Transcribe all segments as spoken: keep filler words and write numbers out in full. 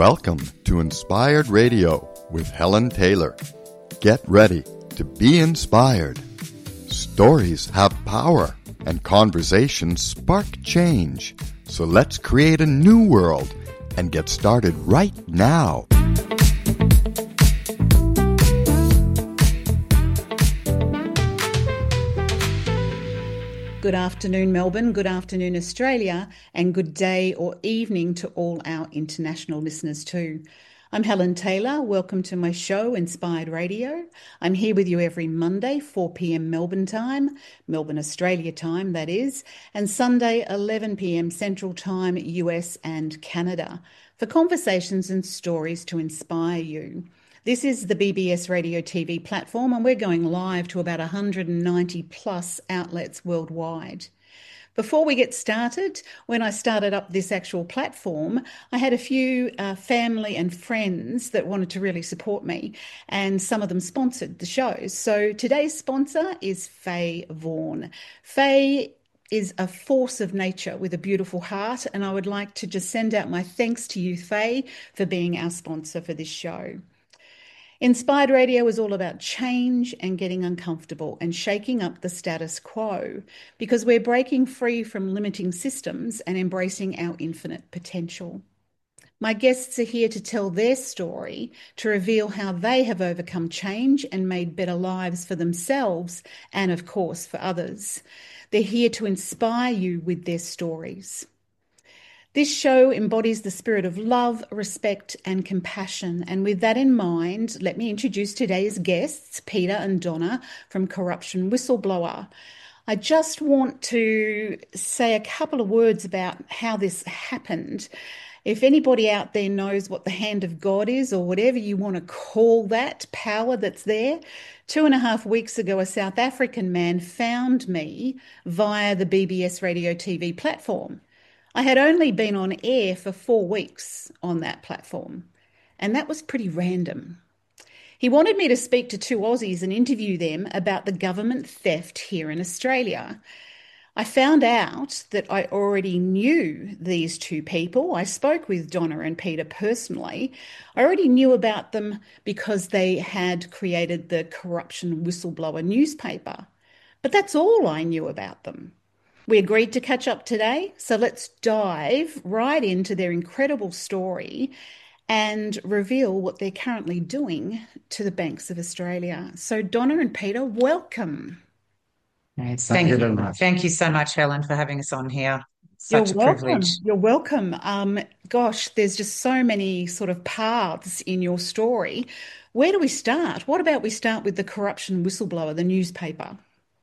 Welcome to Inspired Radio with Helen Taylor. Get ready to be inspired. Stories have power and conversations spark change. So let's create a new world and get started right now. Good afternoon, Melbourne. Good afternoon, Australia. And good day or evening to all our international listeners too. I'm Helen Taylor. Welcome to my show, Inspired Radio. I'm here with you every Monday, four p.m. Melbourne time, Melbourne, Australia time, that is, and Sunday, eleven p.m. Central Time, U S and Canada, for conversations and stories to inspire you. This is the B B S Radio T V platform, and we're going live to about one hundred ninety plus outlets worldwide. Before we get started, when I started up this actual platform, I had a few uh, family and friends that wanted to really support me, and some of them sponsored the shows. So today's sponsor is Faye Vaughan. Faye is a force of nature with a beautiful heart, and I would like to just send out my thanks to you, Faye, for being our sponsor for this show. Inspired Radio is all about change and getting uncomfortable and shaking up the status quo, because we're breaking free from limiting systems and embracing our infinite potential. My guests are here to tell their story, to reveal how they have overcome change and made better lives for themselves and, of course, for others. They're here to inspire you with their stories. This show embodies the spirit of love, respect and compassion. And with that in mind, let me introduce today's guests, Peter and Donna from Corruption Whistleblower. I just want to say a couple of words about how this happened. If anybody out there knows what the hand of God is, or whatever you want to call that power that's there, two and a half weeks ago, a South African man found me via the B B S Radio T V platform. I had only been on air for four weeks on that platform, and that was pretty random. He wanted me to speak to two Aussies and interview them about the government theft here in Australia. I found out that I already knew these two people. I spoke with Donna and Peter personally. I already knew about them because they had created the Corruption Whistleblower newspaper. But that's all I knew about them. We agreed to catch up today, so let's dive right into their incredible story and reveal what they're currently doing to the banks of Australia. So Donna and Peter, welcome. Thank, Thank you very much. Thank you so much, Helen, for having us on here. Such You're a welcome. privilege. You're welcome. Um, gosh, there's just so many sort of paths in your story. Where do we start? What about we start with the Corruption Whistleblower, the newspaper?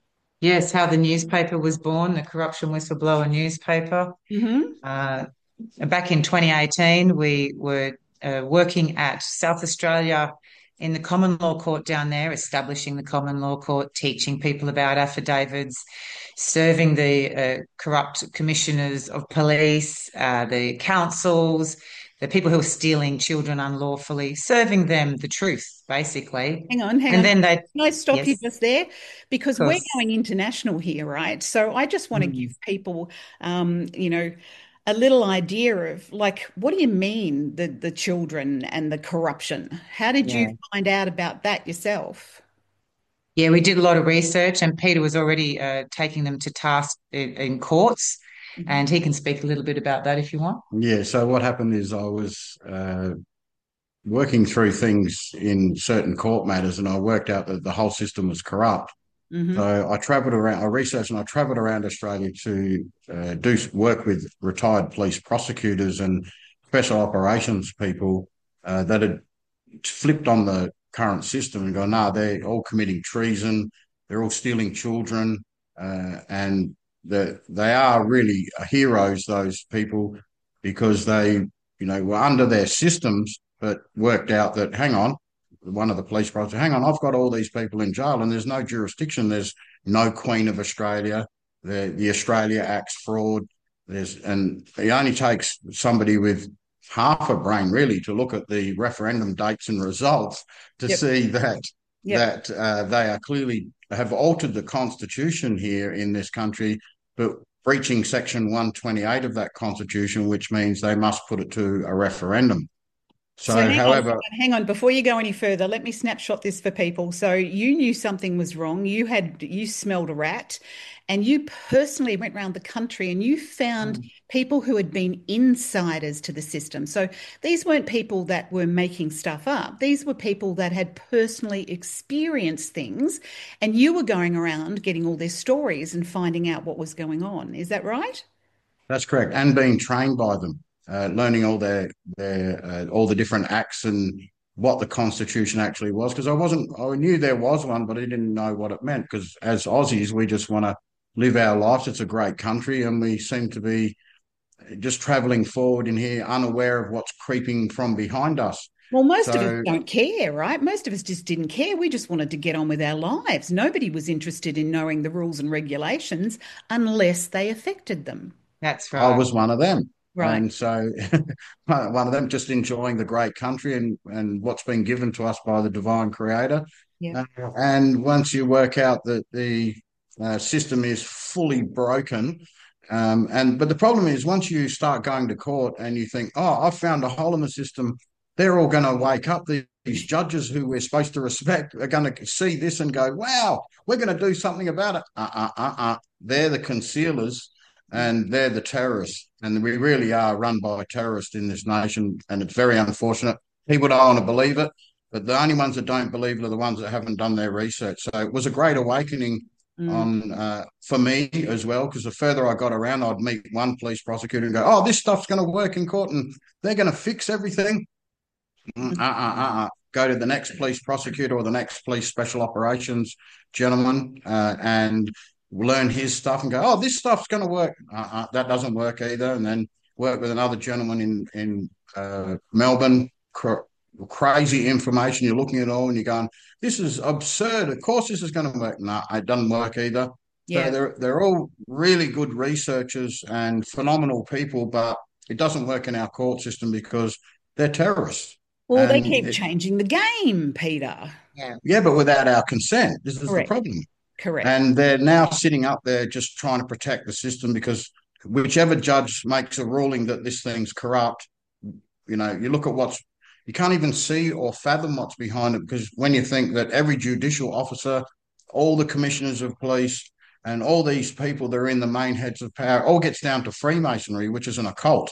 Yes, how the newspaper was born, the Corruption Whistleblower newspaper. Mm-hmm. Uh, back in twenty eighteen, we were uh, working at South Australia in the common law court down there, establishing the common law court, teaching people about affidavits, serving the uh, corrupt commissioners of police, uh, the councils, the people who are stealing children unlawfully, serving them the truth, basically. Hang on, hang and on. Then they, Can I stop yes, you just there? Because we're going international here, right? So I just want to mm. give people, um, you know, a little idea of, like, what do you mean, the, the children and the corruption? How did Yeah. you find out about that yourself? Yeah, we did a lot of research, and Peter was already uh, taking them to task in, in courts, Mm-hmm. and he can speak a little bit about that if you want. Yeah, so what happened is I was uh, working through things in certain court matters, and I worked out that the whole system was corrupt. Mm-hmm. So I travelled around, I researched and I travelled around Australia to uh, do work with retired police prosecutors and special operations people uh, that had flipped on the current system and gone, nah, they're all committing treason, they're all stealing children, uh, and the, they are really heroes, those people, because they, you know, were under their systems, but worked out that, hang on, one of the police prosecutors, hang on, I've got all these people in jail and there's no jurisdiction. There's no Queen of Australia. The, the Australia Act's fraud. There's, and it only takes somebody with half a brain, really, to look at the referendum dates and results to Yep. see that Yep. that uh, they are clearly have altered the constitution here in this country, but breaching section one twenty-eight of that constitution, which means they must put it to a referendum. So So, hang on, hang however, on, hang on. Before you go any further, let me snapshot this for people. So you knew something was wrong. You had you smelled a rat, and you personally went around the country and you found people who had been insiders to the system. So these weren't people that were making stuff up. These were people that had personally experienced things, and you were going around getting all their stories and finding out what was going on. Is that right? that's correct, and being trained by them, uh, learning all their their uh, all the different acts and what the Constitution actually was. Because I wasn't, I knew there was one, but I didn't know what it meant. Because as Aussies, we just want to live our lives. It's a great country, and we seem to be just travelling forward in here, unaware of what's creeping from behind us. Well, most of us So don't care, right? Most of us just didn't care. We just wanted to get on with our lives. Nobody was interested in knowing the rules and regulations unless they affected them. That's I right. was one of them. Right. And so one of them, just enjoying the great country and, and what's been given to us by the divine creator. Yeah. Uh, and once you work out that the uh, system is fully broken, um, and but the problem is once you start going to court and you think, oh, I've found a hole in the system, they're all going to wake up. These judges who we're supposed to respect are going to see this and go, wow, we're going to do something about it. Uh, uh, uh, uh. They're the concealers and they're the terrorists. And we really are run by terrorists in this nation, and it's very unfortunate. People don't want to believe it, but the only ones that don't believe it are the ones that haven't done their research. So it was a great awakening Mm. on uh, for me as well, because the further I got around, I'd meet one police prosecutor and go, "Oh, this stuff's going to work in court, and they're going to fix everything." Mm, uh, uh, uh, uh. Go to the next police prosecutor or the next police special operations gentleman, uh, and learn his stuff and go, oh, this stuff's going to work. Uh-uh, that doesn't work either. And then work with another gentleman in in uh, Melbourne. Cr- crazy information. You're looking at it all and you're going, this is absurd. Of course, this is going to work. No, it doesn't work either. So Yeah. they're they're all really good researchers and phenomenal people, but it doesn't work in our court system because they're terrorists. Well, they And keep it, changing the game, Peter. Yeah. yeah, but without our consent, this is the Correct. problem. Correct. And they're now sitting up there just trying to protect the system because whichever judge makes a ruling that this thing's corrupt, you know, you look at what's, you can't even see or fathom what's behind it because when you think that every judicial officer, all the commissioners of police, and all these people that are in the main heads of power all gets down to Freemasonry, which is an occult.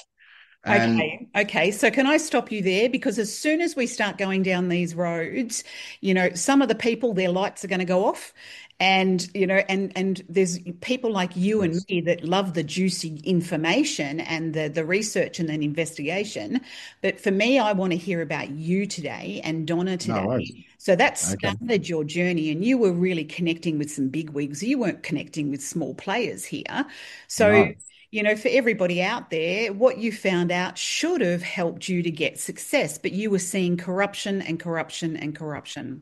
And Okay, okay. So can I stop you there? Because as soon as we start going down these roads, you know, some of the people, their lights are going to go off. And, you know, and and there's people like you and yes, me that love the juicy information and the the research and then investigation. But for me, I want to hear about you today and Donna no today. worries. So that Okay. started your journey, and you were really connecting with some big wigs. You weren't connecting with small players here. So No. you know, for everybody out there, what you found out should have helped you to get success, but you were seeing corruption and corruption and corruption.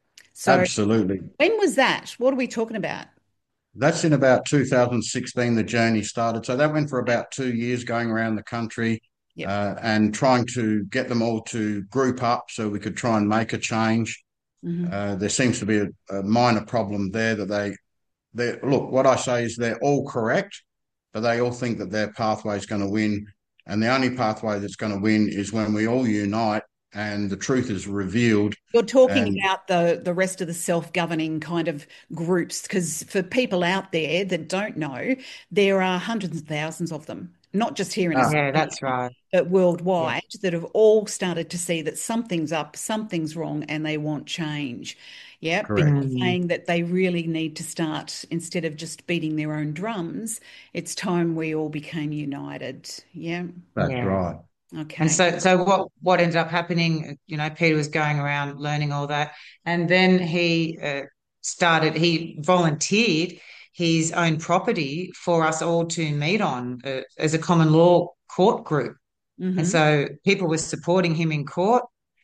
So Absolutely. when was that? What are we talking about? That's in about two thousand sixteen, the journey started. So that went for about two years going around the country Yep. uh, and trying to get them all to group up so we could try and make a change. Hmm. Uh, there seems to be a, a minor problem there that they, they look, what I say is they're all correct, but they all think that their pathway is going to win. And the only pathway that's going to win is when we all unite and the truth is revealed. You're talking And about the the rest of the self-governing kind of groups, because for people out there that don't know, there are hundreds of thousands of them, not just here in ah, Yeah, Australia, that's right. but yeah, worldwide, that have all started to see that something's up, something's wrong, and they want change. Yeah, correct. people Mm. saying that they really need to start, instead of just beating their own drums, it's time we all became united. Yeah. That's Yeah. right. And Okay. so, so what what ended up happening? You know, Peter was going around learning all that, and then he uh, started. He volunteered his own property for us all to meet on uh, as a common law court group, and Hmm. so people were supporting him in court,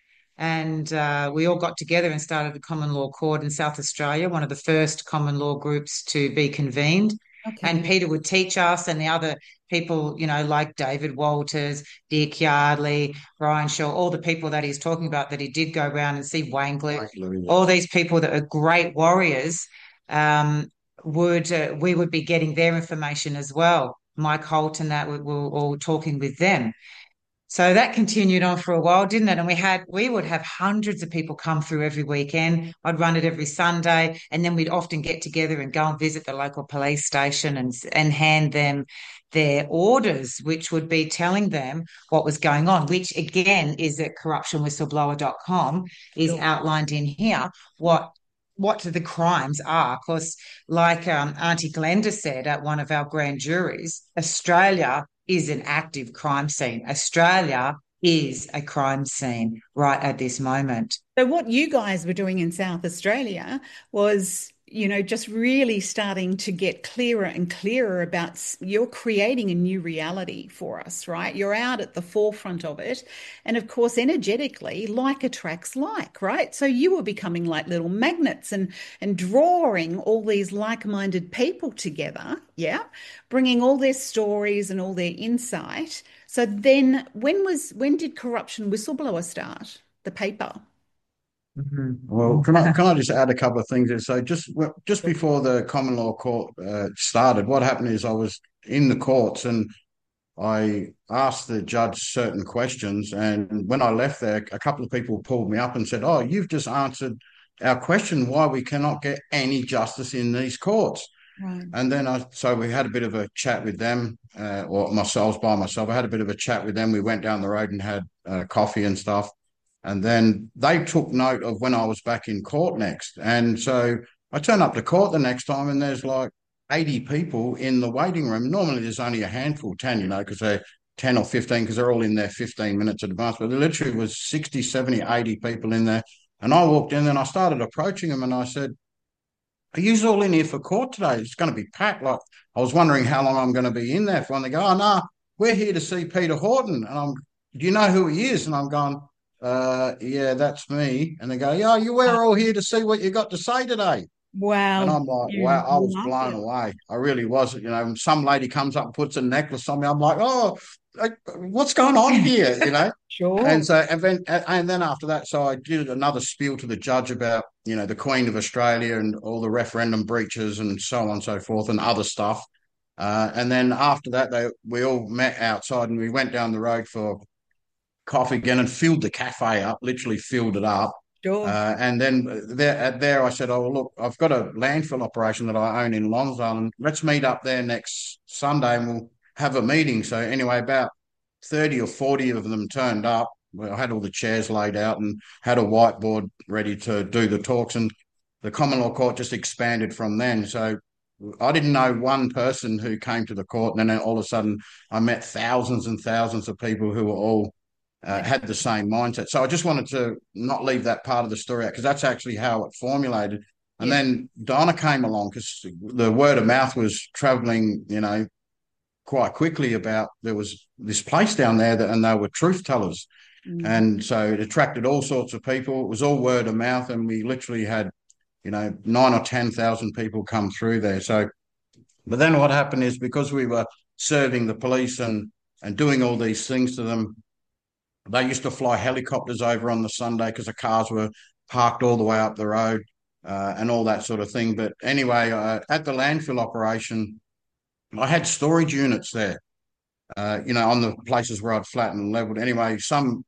and uh, we all got together and started a common law court in South Australia, one of the first common law groups to be convened. And Okay. Peter would teach us, and the other people, you know, like David Walters, Dick Yardley, Brian Shaw, all the people that he's talking about that he did go around and see Wayne Glick, Right, Louis, all yes. these people that are great warriors, um, would uh, we would be getting their information as well. Mike Holt and that we were all talking with them. So that continued on for a while, didn't it? And we had, we would have hundreds of people come through every weekend. I'd run it every Sunday, and then we'd often get together and go and visit the local police station and and hand them their orders, which would be telling them what was going on, which again is at corruption whistleblower dot com is Sure. outlined in here what what the crimes are. Of course, like um, Auntie Glenda said at one of our grand juries, Australia is an active crime scene. Australia is a crime scene right at this moment. So what you guys were doing in South Australia was, you know, just really starting to get clearer and clearer about you're creating a new reality for us, right? You're out at the forefront of it. And of course, energetically, like attracts like, right? So you were becoming like little magnets and and drawing all these like-minded people together, yeah, bringing all their stories and all their insight. So then when was when did Corruption Whistleblower start? The paper. Mm-hmm. Well, can I can I just add a couple of things there? So just well, just before the common law court uh, started, what happened is I was in the courts and I asked the judge certain questions, and when I left there, a couple of people pulled me up and said, "Oh, you've just answered our question why we cannot get any justice in these courts." Right. And then I, so we had a bit of a chat with them, uh, or myself by myself. I had a bit of a chat with them. We went down the road and had uh, coffee and stuff. And then they took note of when I was back in court next. And so I turn up to court the next time and there's like eighty people in the waiting room. Normally there's only a handful, ten, you know, because they're ten or fifteen, because they're all in there fifteen minutes in advance. But there literally was sixty, seventy, eighty people in there. And I walked in and I started approaching them and I said, "Are you all in here for court today? It's going to be packed." Like, I was wondering how long I'm going to be in there for. And they go, "Oh, no, we're here to see Peter Horton." And I'm, "Do you know who he is?" And I'm going, uh, "Yeah, that's me." And they go, "Yeah, you we're all here to see what you got to say today." And Wow. I'm like, You wow, I was love blown it. away. I really was. You know, and some lady comes up and puts a necklace on me. I'm like, "Oh, like, what's going on here?" You know? Sure. And so, and then, and then after that, so I did another spiel to the judge about, you know, the Queen of Australia and all the referendum breaches and so on and so forth and other stuff. Uh, and then after that, they we all met outside and we went down the road for coffee again and filled the cafe up, literally filled it up. Sure. Uh, and then there, at there, I said, "Oh, look, I've got a landfill operation that I own in Lonsdale, and let's meet up there next Sunday and we'll have a meeting." So anyway, about thirty or forty of them turned up. Well, I had all the chairs laid out and had a whiteboard ready to do the talks, and the common law court just expanded from then. So I didn't know one person who came to the court, and then all of a sudden I met thousands and thousands of people who were all uh, had the same mindset. So I just wanted to not leave that part of the story out because that's actually how it formulated. And Yeah. then Donna came along because the word of mouth was traveling, you know, quite quickly about there was this place down there that, and they were truth tellers. Mm. And so it attracted all sorts of people. It was all word of mouth. And we literally had, you know, nine or ten thousand people come through there. So, but then what happened is because we were serving the police and, and doing all these things to them, they used to fly helicopters over on the Sunday because the cars were parked all the way up the road uh, and all that sort of thing. But anyway, uh, at the landfill operation, I had storage units there, uh, you know, on the places where I'd flattened and leveled. Anyway, some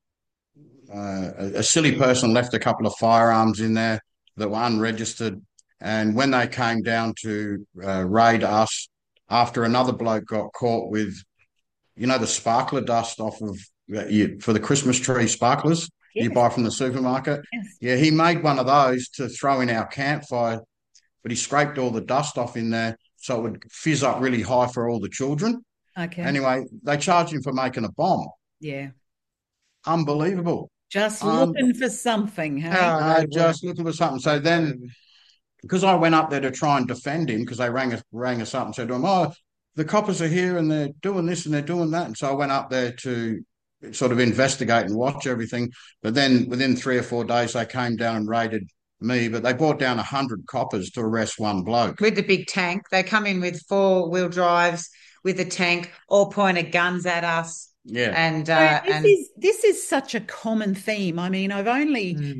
uh, a, a silly person left a couple of firearms in there that were unregistered. And when they came down to uh, raid us, after another bloke got caught with, you know, the sparkler dust off of uh, you, for the Christmas tree sparklers Yes. you buy from the supermarket. Yes. Yeah, he made one of those to throw in our campfire, but he scraped all the dust off in there so it would fizz up really high for all the children. Okay. Anyway, they charged him for making a bomb. Yeah. Unbelievable. Just Um, looking for something, hey? Oh, Uh, they just looking for something. So then, because I went up there to try and defend him, because they rang us, rang us up and said to him, "Oh, the coppers are here and they're doing this and they're doing that." And so I went up there to sort of investigate and watch everything. But then within three or four days, they came down and raided me. But they brought down a hundred coppers to arrest one bloke. with the big tank. They come in with four wheel drives with a tank, all pointed guns at us. Yeah. And So uh, this and is this is such a common theme. I mean, I've only Mm.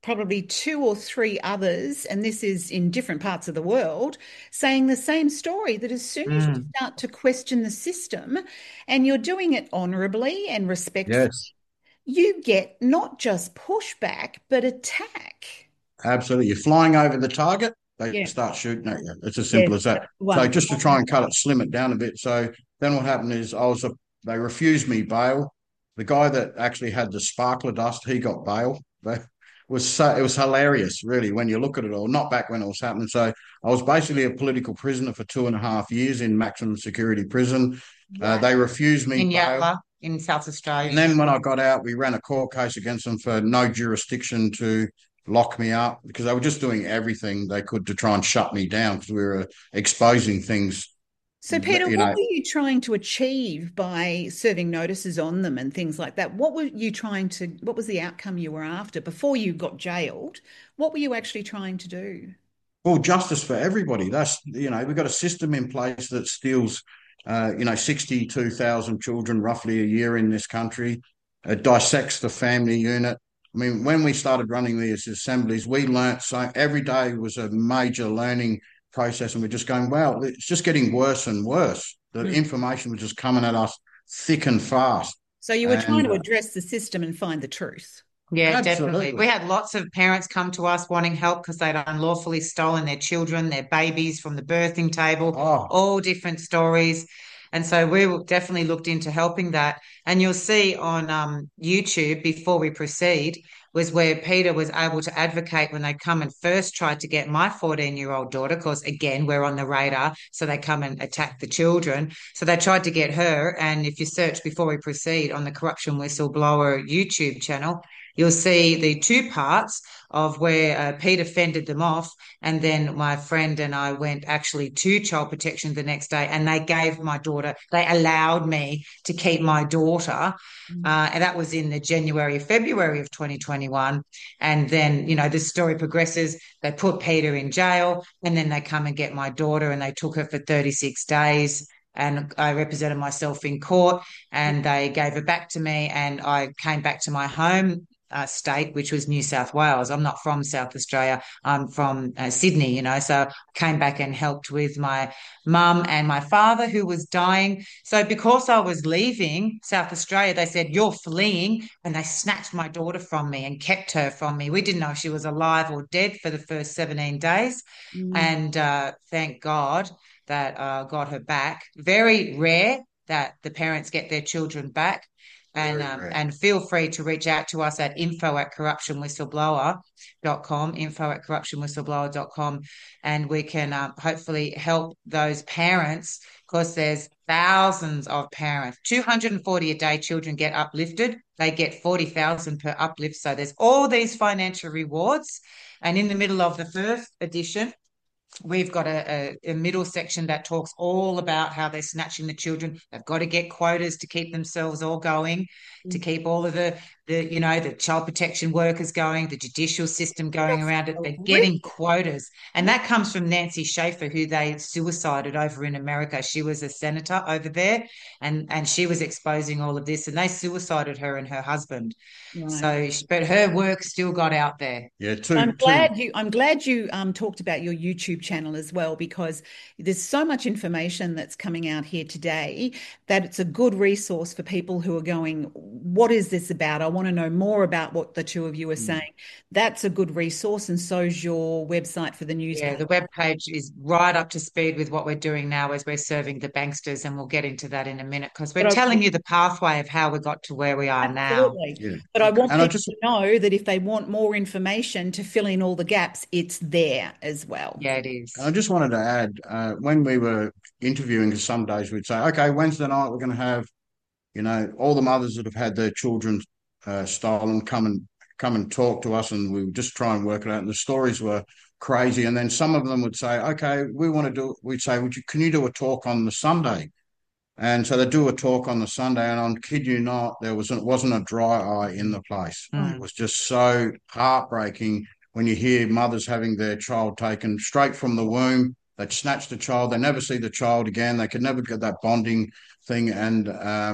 probably two or three others, and this is in different parts of the world, saying the same story, that as soon as you Mm. start to question the system and you're doing it honorably and respectfully, Yes, you get not just pushback, but attack. absolutely. You're flying over the target, they Yeah. start shooting at you. It's as Yes, simple as that. that's the So one. just to try and cut it, slim it down a bit. So then what happened is I was a, they refused me bail. The guy that actually had the sparkler dust, he got bail. They was so, it was hilarious, really, when you look at it all. Not back when it was happening. So I was basically a political prisoner for two and a half years in maximum security prison. Uh, Wow. they refused me In bail. Yatala, in South Australia. And then when I got out, we ran a court case against them for no jurisdiction to lock me up because they were just doing everything they could to try and shut me down because we were exposing things, So, Peter, you what know. were you trying to achieve by serving notices on them and things like that? What were you trying to, what was the outcome you were after before you got jailed? What were you actually trying to do? Well, justice for everybody. That's, you know, we've got a system in place that steals, uh, you know, sixty-two thousand children roughly a year in this country. It dissects the family unit. I mean, when we started running these assemblies, we learnt so every day was a major learning process, and we're just going, wow, it's just getting worse and worse. The Mm. information was just coming at us thick and fast. So you were trying And to uh, address the system and find the truth. Yeah, definitely. absolutely. We had lots of parents come to us wanting help because they'd unlawfully stolen their children, their babies from the birthing table, Oh, all different stories. And so we definitely looked into helping that. And you'll see on um, YouTube, before we proceed, was where Peter was able to advocate when they come and first tried to get my fourteen-year-old daughter, because again, we're on the radar, so they come and attack the children. So they tried to get her. And if you search before we proceed on the Corruption Whistleblower YouTube channel, you'll see the two parts of where uh, Peter fended them off. And then my friend and I went actually to Child Protection the next day, and they gave my daughter, they allowed me to keep my daughter. Uh, and that was in the January, February of twenty twenty-one. And then, you know, the story progresses. They put Peter in jail, and then they come and get my daughter, and they took her for thirty-six days. And I represented myself in court, and they gave her back to me, and I came back to my home uh, state, which was New South Wales. I'm not from South Australia. I'm from uh, Sydney, you know. So I came back and helped with my mum and my father, who was dying. So because I was leaving South Australia, they said, "You're fleeing," and they snatched my daughter from me and kept her from me. We didn't know if she was alive or dead for the first seventeen days. Mm. And uh, thank God that uh, got her back. Very rare that the parents get their children back. And um, and feel free to reach out to us at info at corruption whistleblower dot com, info at corruption whistleblower dot com, and we can um, hopefully help those parents, because there's thousands of parents. two hundred forty a day children get uplifted. They get forty thousand per uplift. So there's all these financial rewards. And in the middle of the first edition, we've got a, a, a middle section that talks all about how they're snatching the children. They've got to get quotas to keep themselves all going, to keep all of the, the you know, the child protection workers going, the judicial system going around it. They're getting quotas. And that comes from Nancy Schaefer, who they suicided over in America. She was a senator over there, and, and she was exposing all of this, and they suicided her and her husband. Right. So, but her work still got out there. Yeah, two, I'm two. glad you I'm glad you um, talked about your YouTube channel as well, because there's so much information that's coming out here today that it's a good resource for people who are going, what is this about? I want to know more about what the two of you are saying. That's a good resource, and so's your website for the newspaper. Yeah, the webpage is right up to speed with what we're doing now as we're serving the banksters, and we'll get into that in a minute, because we're But I- telling you the pathway of how we got to where we are now. Absolutely. Yeah. But I want And I people just to know that if they want more information to fill in all the gaps, it's there as well. Yeah, it is. I just wanted to add, uh, when we were interviewing, because some days we'd say, okay, Wednesday night we're going to have, you know, all the mothers that have had their children uh, stolen come and come and talk to us, and we would just try and work it out. And the stories were crazy. And then some of them would say, okay, we want to do. We'd say, would you? Can you do a talk on the Sunday? And so they do a talk on the Sunday, and I'm kid you not, there was it wasn't a dry eye in the place. Mm. It was just so heartbreaking when you hear mothers having their child taken straight from the womb. They'd snatch the child, they never see the child again, they could never get that bonding thing. And um,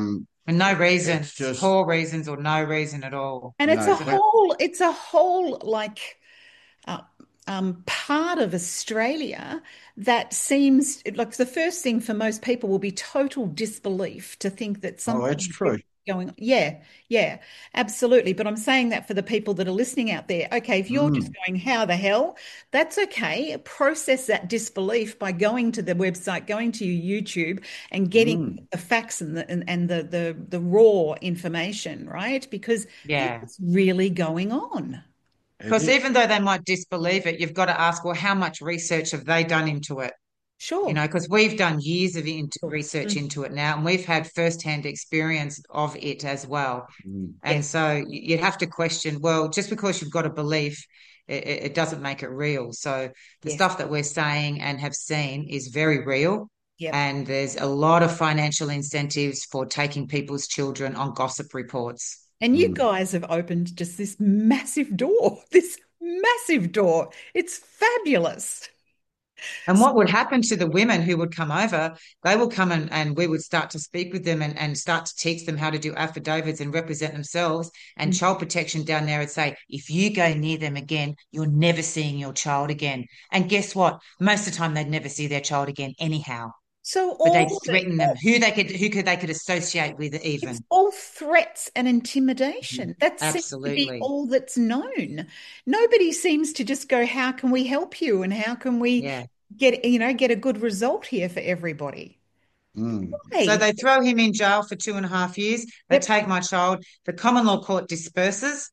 And no reason, just poor reasons or no reason at all. And it's no, a So, whole, it's a whole like uh, um, part of Australia that seems like the first thing for most people will be total disbelief to think that oh, it's something true. going on. Yeah, yeah, absolutely. But I'm saying that for the people that are listening out there. Okay, if you're just Mm, going, how the hell? That's okay. Process that disbelief by going to the website, going to your YouTube and getting mm, the facts and the and, and the, the the raw information, right? Because yeah. it's really going on. it Because is. even though they might disbelieve it, you've got to ask, well, how much research have they done into it? You Sure. know, because we've done years of in Sure. research Mm. into it now, and we've had firsthand experience of it as well. Mm, And Yes. so you'd have to question, well, just because you've got a belief, it, it doesn't make it real. So the Yes. stuff that we're saying and have seen is very real. Yep. And there's a lot of financial incentives for taking people's children on gossip reports. And you mm. guys have opened just this massive door, this massive door. It's fabulous. And what would happen to the women who would come over, they will come and, and we would start to speak with them and, and start to teach them how to do affidavits and represent themselves. And child protection down there would say, if you go near them again, you're never seeing your child again. And guess what? Most of the time they'd never see their child again anyhow. So But they'd all of it, threaten them, who they could who could they could associate with it's even. all threats and Mhm. intimidation. That seems to be Absolutely. all that's known. Nobody seems to just go, how can we help you? And how can we Yeah. get, you know, get a good result here for everybody? Mm. So Hey, they throw him in jail for two and a half years. They yep. take my child. The common law court disperses.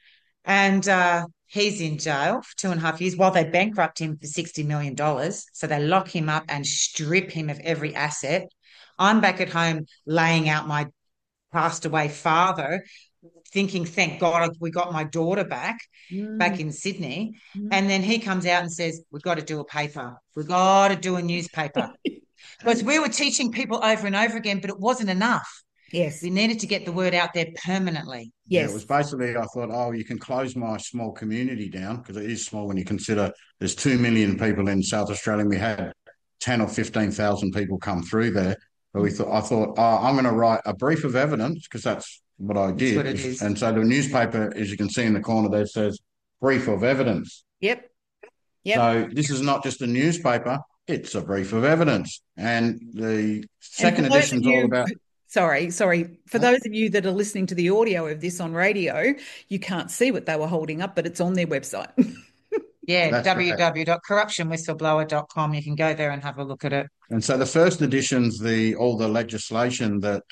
And uh, he's in jail for two and a half years while they bankrupt him for sixty million dollars. So they lock him up and strip him of every asset. I'm back at home laying out my passed away father, thinking, thank God we got my daughter back, Mm, back in Sydney. mm. And then he comes out and says, we've got to do a paper. We've got to do a newspaper. Because we were teaching people over and over again, but it wasn't enough. Yes, We needed to get the word out there permanently. Yeah, it was yes. basically, I thought, oh, you can close my small community down because it is small when you consider there's two million people in South Australia and we had ten or fifteen thousand people come through there. But we thought, I thought, oh, I'm going to write a brief of evidence because that's what I That's what did. it If, is. and so the newspaper, as you can see in the corner there, says brief of evidence. Yep, yep. So this is not just a newspaper, it's a brief of evidence. And the And for second those edition of is all you, about. sorry, sorry, for Huh? those of you that are listening to the audio of this on radio, you can't see what they were holding up, but it's on their website. Yeah, That's correct. w w w dot corruption whistleblower dot com. You can go there and have a look at it. And so the first edition's the all the legislation that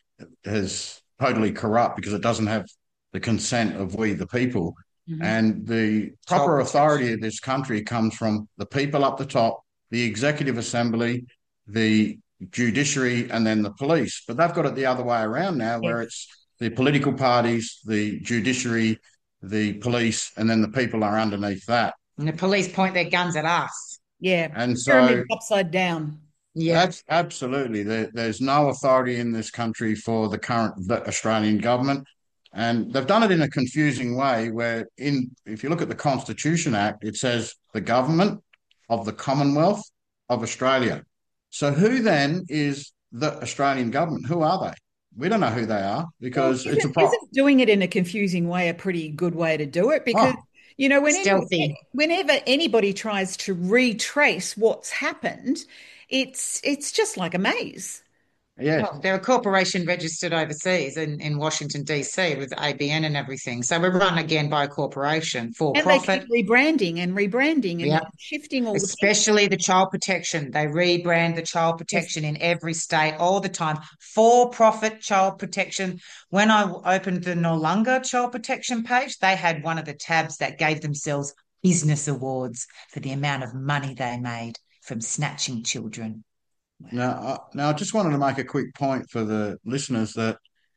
is totally corrupt because it doesn't have the consent of we the people. Mhm. And the Child proper authority protection. of this country comes from the people up the top, the executive assembly, the judiciary, and then the police. But they've got it the other way around now, Yes. where it's the political parties, the judiciary, the police, and then the people are underneath that. And the police point their guns at us. Yeah. And so Pyramid upside down. Yeah. that's absolutely. There, there's no authority in this country for the current Australian government. And they've done it in a confusing way where in if you look at the Constitution Act, it says the government of the Commonwealth of Australia. So who then is the Australian government? Who are they? We don't know who they are Well, because it's a isn't, pro. isn't doing it in a confusing way a pretty good way to do it? Because, Oh, you know, when any, Stealthy. whenever anybody tries to retrace what's happened, it's it's just like a maze. yes. Well, they're a corporation registered overseas in, in Washington, D C with A B N and everything. So we're run again by a corporation for And they profit. keep rebranding and rebranding and Yeah. shifting all the time. Especially the child protection. They rebrand the child Yes. protection in every state all the time. For profit child protection. When I opened the Noarlunga child protection page, they had one of the tabs that gave themselves business awards for the amount of money they made from snatching children. Now, uh, now I just wanted to make a quick point for the listeners that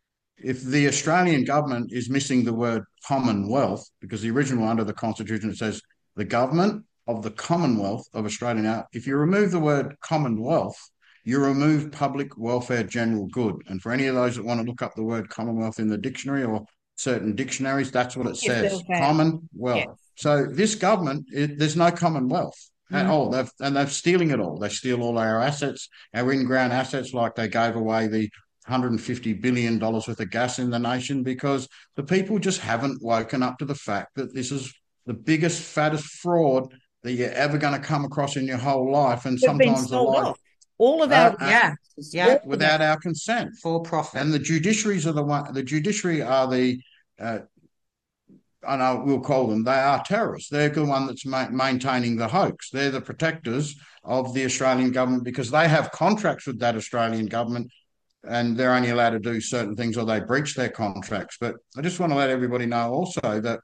if the Australian government is missing the word Commonwealth, because the original under the Constitution it says the government of the Commonwealth of Australia. Now, if you remove the word Commonwealth, you remove public welfare general good. And for any of those that want to look up the word Commonwealth in the dictionary or certain dictionaries, that's what it says: Yourself out. Commonwealth. Yes. So this government, it, there's no Commonwealth at Mm. all. They've, and they're stealing it all. They steal all our assets, our in-ground assets, like they gave away the one hundred fifty billion dollars worth of gas in the nation because the people just haven't woken up to the fact that this is the biggest, fattest fraud that you're ever going to come across in your whole life. And We've been sometimes the sold life off. All of uh, our uh, Yeah, yeah. yeah, without our consent. For profit. And the judiciaries are the one. The judiciary are the. Uh, I know we'll call them. They are terrorists. They're the one that's ma- maintaining the hoax. They're the protectors of the Australian government because they have contracts with that Australian government, and they're only allowed to do certain things or they breach their contracts. But I just want to let everybody know also that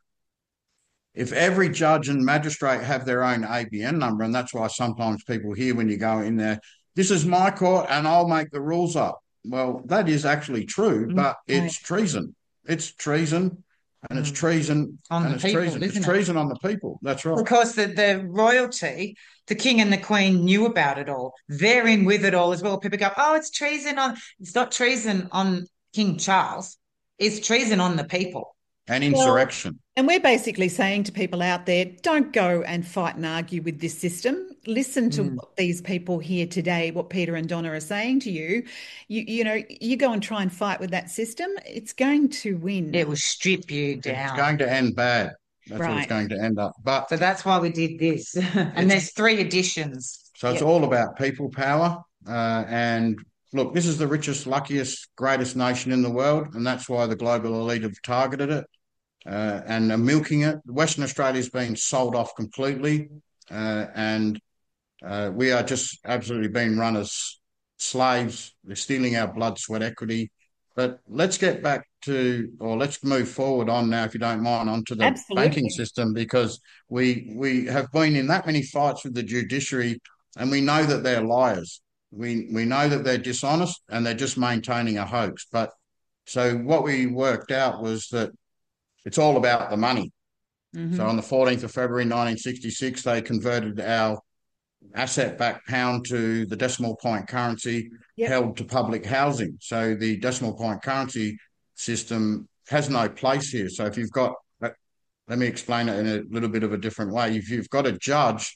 if every judge and magistrate have their own A B N number, and that's why sometimes people hear when you go in there, this is my court and I'll make the rules up. Well, that is actually true, but it's treason. It's treason, and it's treason on and the it's people, treason. It's isn't it? treason on the people. That's right. Because the, the royalty, the king and the queen knew about it all. They're in with it all as well. People go, oh, it's treason on, it's not treason on King Charles. It's treason on the people. And insurrection. Well, and we're basically saying to people out there, don't go and fight and argue with this system. Listen to Mm. what these people here today, what Peter and Donna are saying to you. You, you know, you go and try and fight with that system, it's going to win. It will strip you It's down. going to end bad. That's what Right. it's going to end up. But So that's why we did this. And there's three editions. so it's Yep. all about people power. Uh, and look, this is the richest, luckiest, greatest nation in the world, and that's why the global elite have targeted it uh, and are milking it. Western Australia's been sold off completely, uh, and uh, we are just absolutely being run as slaves. They're stealing our blood, sweat, equity. But let's get back to, or let's move forward on now, if you don't mind, onto the Absolutely. banking system, because we we have been in that many fights with the judiciary, and we know that they're liars. We we know that they're dishonest and they're just maintaining a hoax. But so what we worked out was that it's all about the money. Mhm. So on the fourteenth of February nineteen sixty-six, they converted our asset-backed pound to the decimal point currency Yep. held to public housing. So the decimal point currency system has no place here. So if you've got, let me explain it in a little bit of a different way. If you've got a judge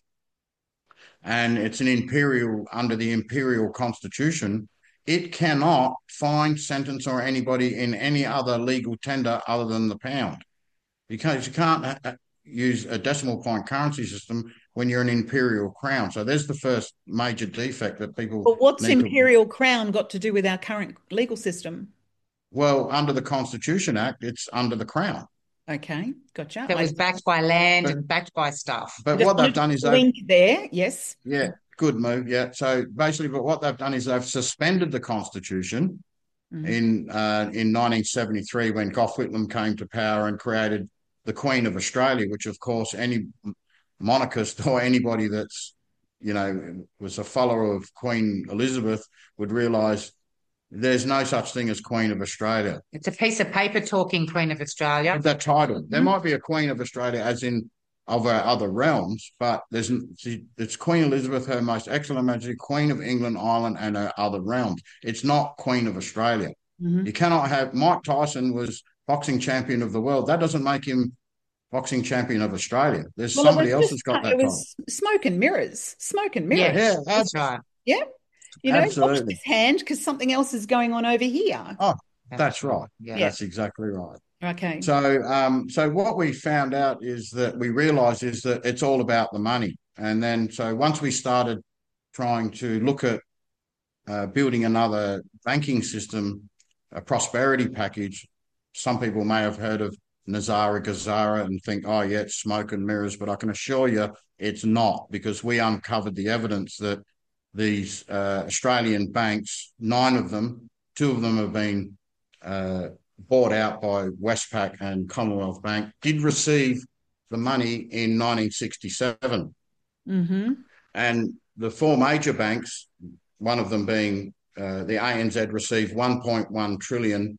and it's an imperial, under the imperial constitution, it cannot fine, sentence, or anybody in any other legal tender other than the pound. Because you can't uh, use a decimal point currency system when you're an imperial crown. So there's the first major defect that people. But what's need to- imperial crown got to do with our current legal system? Well, under the Constitution Act, it's under the crown. Okay, gotcha. That I was backed by land But- and backed by stuff. But just what they've wanted done to is they've, link there. Yes. yeah, good move, yeah. So basically, but what they've done is they've suspended the Constitution Mhm. in uh, in nineteen seventy-three when Gough Whitlam came to power and created the Queen of Australia, which of course any monarchist or anybody that's, you know, was a follower of Queen Elizabeth would realise there's no such thing as Queen of Australia. It's a piece of paper talking Queen of Australia. That title. There Mhm. might be a Queen of Australia as in of our other realms, but there's she, it's Queen Elizabeth, Her Most Excellent Majesty, Queen of England, Ireland, and her other realms. It's not Queen of Australia. Mhm. You cannot have Mike Tyson was boxing champion of the world. That doesn't make him boxing champion of Australia. There's Well, it somebody was else just- that's got It that title. was smoke and mirrors. Smoke and Yeah, mirrors. Yeah, that's right. Yeah. You know, watch Absolutely. this hand because something else is going on over here. Oh, that's right. Yeah. Yeah. That's exactly right. Okay. So, um, so what we found out is that we realised is that it's all about the money, and then so once we started trying to look at uh, building another banking system, a prosperity package. Some people may have heard of Nazara Gazara and think, oh yeah, it's smoke and mirrors, but I can assure you it's not, because we uncovered the evidence that these uh, Australian banks, nine of them, two of them have been uh, bought out by Westpac and Commonwealth Bank, did receive the money in nineteen sixty-seven. Mm-hmm. And the four major banks, one of them being uh, the A N Z, received one point one trillion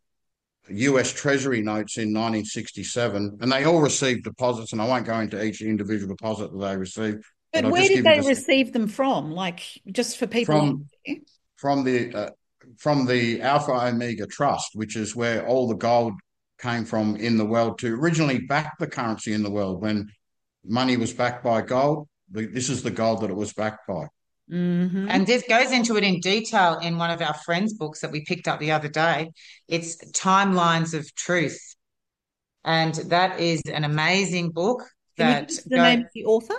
U S Treasury notes in nineteen sixty-seven, and they all received deposits, and I won't go into each individual deposit that they received. But I'll where just did give you they the- receive them from? Like, just for people From- out there? from the uh, from the Alpha Omega Trust, which is where all the gold came from in the world to originally back the currency in the world. When money was backed by gold, this is the gold that it was backed by. Mm-hmm. And this goes into it in detail in one of our friends' books that we picked up the other day. It's Timelines of Truth. And that is an amazing book Can you give that us the go name of the author?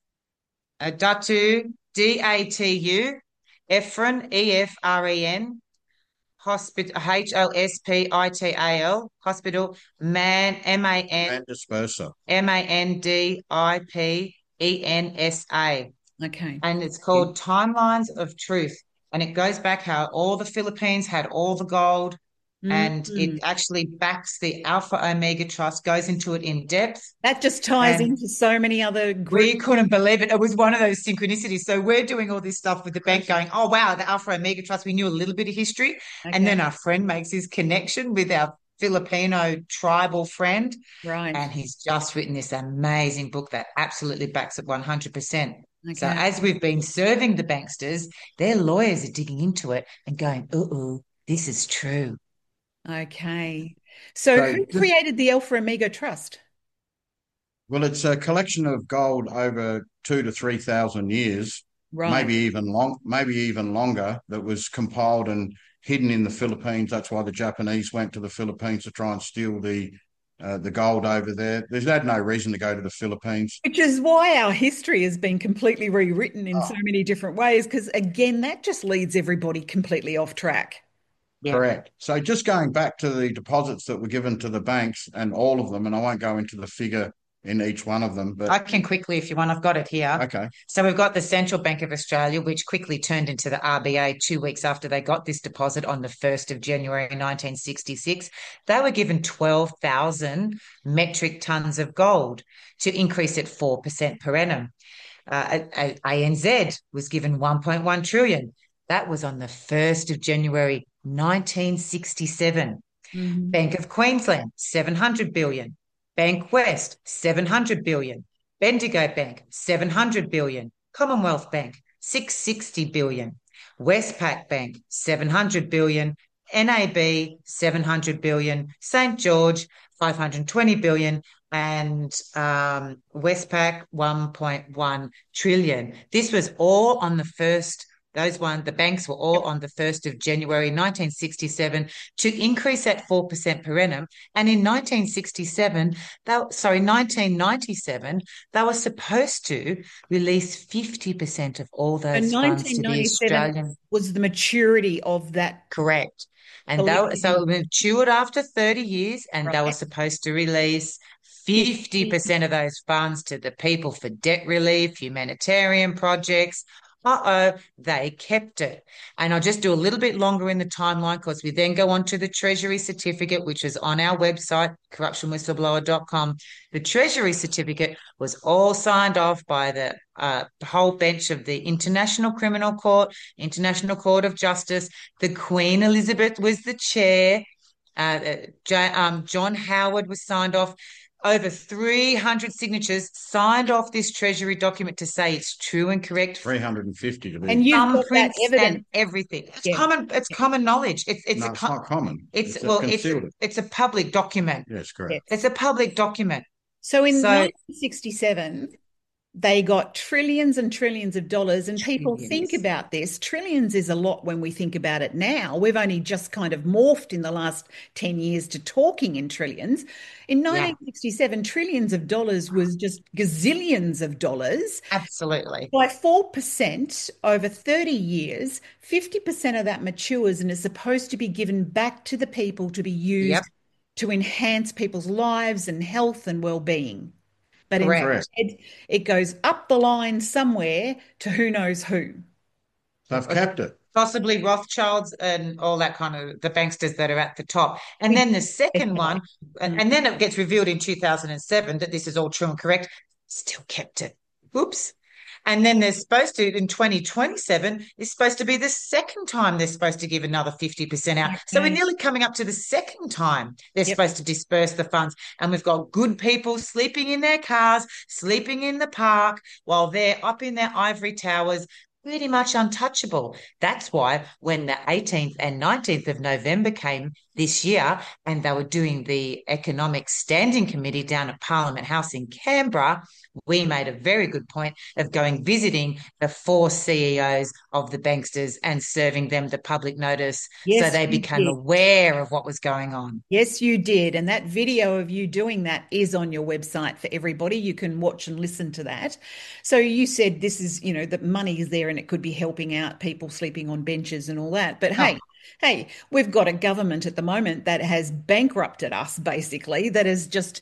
uh, Datu, D A T U, Efren, E F R E N, Hospital, H O S P I T A L, Hospital, Man, M A N, And disperser. M A N D I P E N S A. Okay. And it's called Timelines of Truth. And it goes back how all the Philippines had all the gold, and Mm-hmm. it actually backs the Alpha Omega Trust, goes into it in depth. That just ties And into so many other we groups. couldn't believe it. It was one of those synchronicities. So we're doing all this stuff with the bank going, oh, wow, the Alpha Omega Trust, we knew a little bit of history. Okay. And then our friend makes his connection with our Filipino tribal friend. Right. And he's just written this amazing book that absolutely backs it one hundred percent. Okay. So as we've been serving the banksters, their lawyers are digging into it and going, uh-oh, this is true. Okay. So, So who just- created the Alpha Omega Trust? Well, it's a collection of gold over two to three thousand years, Right. maybe even long, maybe even longer, that was compiled and hidden in the Philippines. That's why the Japanese went to the Philippines to try and steal the uh, the gold over there. There's had no reason to go to the Philippines. Which is why our history has been completely rewritten in Oh. so many different ways, because again, that just leads everybody completely off track. Yeah. Correct. So just going back to the deposits that were given to the banks and all of them, and I won't go into the figure in each one of them, but I can quickly, if you want, I've got it here. okay. So we've got the Central Bank of Australia, which quickly turned into the R B A two weeks after they got this deposit on the first of January nineteen sixty-six. They were given twelve thousand metric tons of gold to increase it four percent per annum. Uh, A N Z was given one point one trillion. That was on the first of January nineteen sixty-seven. Mhm. Bank of Queensland, seven hundred billion. Bank West, seven hundred billion. Bendigo Bank, seven hundred billion. Commonwealth Bank, six hundred sixty billion. Westpac Bank, seven hundred billion. N A B, seven hundred billion. Saint George, five hundred twenty billion. And um, Westpac, one point one trillion. This was all on the first Those one, the banks were all on the first of January nineteen sixty-seven to increase at four percent per annum. And in nineteen sixty-seven, they, sorry, nineteen ninety-seven, they were supposed to release fifty percent of all those So funds to the nineteen ninety-seven Australian. was the maturity of that. Correct. And they were, so it matured after thirty years, and they were Right. supposed to release fifty percent of those funds to the people for debt relief, humanitarian projects. Uh-oh, they kept it. And I'll just do a little bit longer in the timeline because we then go on to the Treasury Certificate, which is on our website, corruption whistleblower dot com. The Treasury Certificate was all signed off by the uh, whole bench of the International Criminal Court, International Court of Justice. The Queen Elizabeth was the chair. Uh, uh, um, John Howard was signed off. Over three hundred signatures signed off this Treasury document to say it's true and correct. three hundred fifty to be. And you've got that Thumbprints evidence. and everything. It's Yeah. common. It's common knowledge. It's it's no, a it's co- not common. it's, It's, well, well, it's concealed. it's a public document. Yes, correct. It's a public document. So in So- nineteen sixty-seven, they got trillions and trillions of dollars, and people Trillions. think about this. Trillions is a lot when we think about it now. We've only just kind of morphed in the last ten years to talking in trillions. In nineteen sixty-seven, trillions of dollars was just gazillions of dollars. Absolutely. By four percent over thirty years, fifty percent of that matures and is supposed to be given back to the people to be used Yep. to enhance people's lives and health and well-being. But Correct. instead, it goes up the line somewhere to who knows who. They've kept it. Possibly Rothschilds and all that kind of the banksters that are at the top. And then the second one, and, and then it gets revealed in two thousand seven that this is all true and correct, still kept it. Oops. And then there's supposed to, in twenty twenty-seven, is supposed to be the second time they're supposed to give another fifty percent out. So we're Okay. nearly coming up to the second time they're Yep. supposed to disperse the funds. And we've got good people sleeping in their cars, sleeping in the park, while they're up in their ivory towers, pretty much untouchable. That's why when the eighteenth and nineteenth of November came, this year, and they were doing the Economic Standing Committee down at Parliament House in Canberra, we made a very good point of going visiting the four C E Os of the banksters and serving them the public notice Yes, so they you became did. aware of what was going on. Yes, you did. And that video of you doing that is on your website for everybody. You can watch and listen to that. So you said this is, you know, that money is there and it could be helping out people sleeping on benches and all that. But hey, hey, we've got a government at the moment that has bankrupted us, basically, that has just,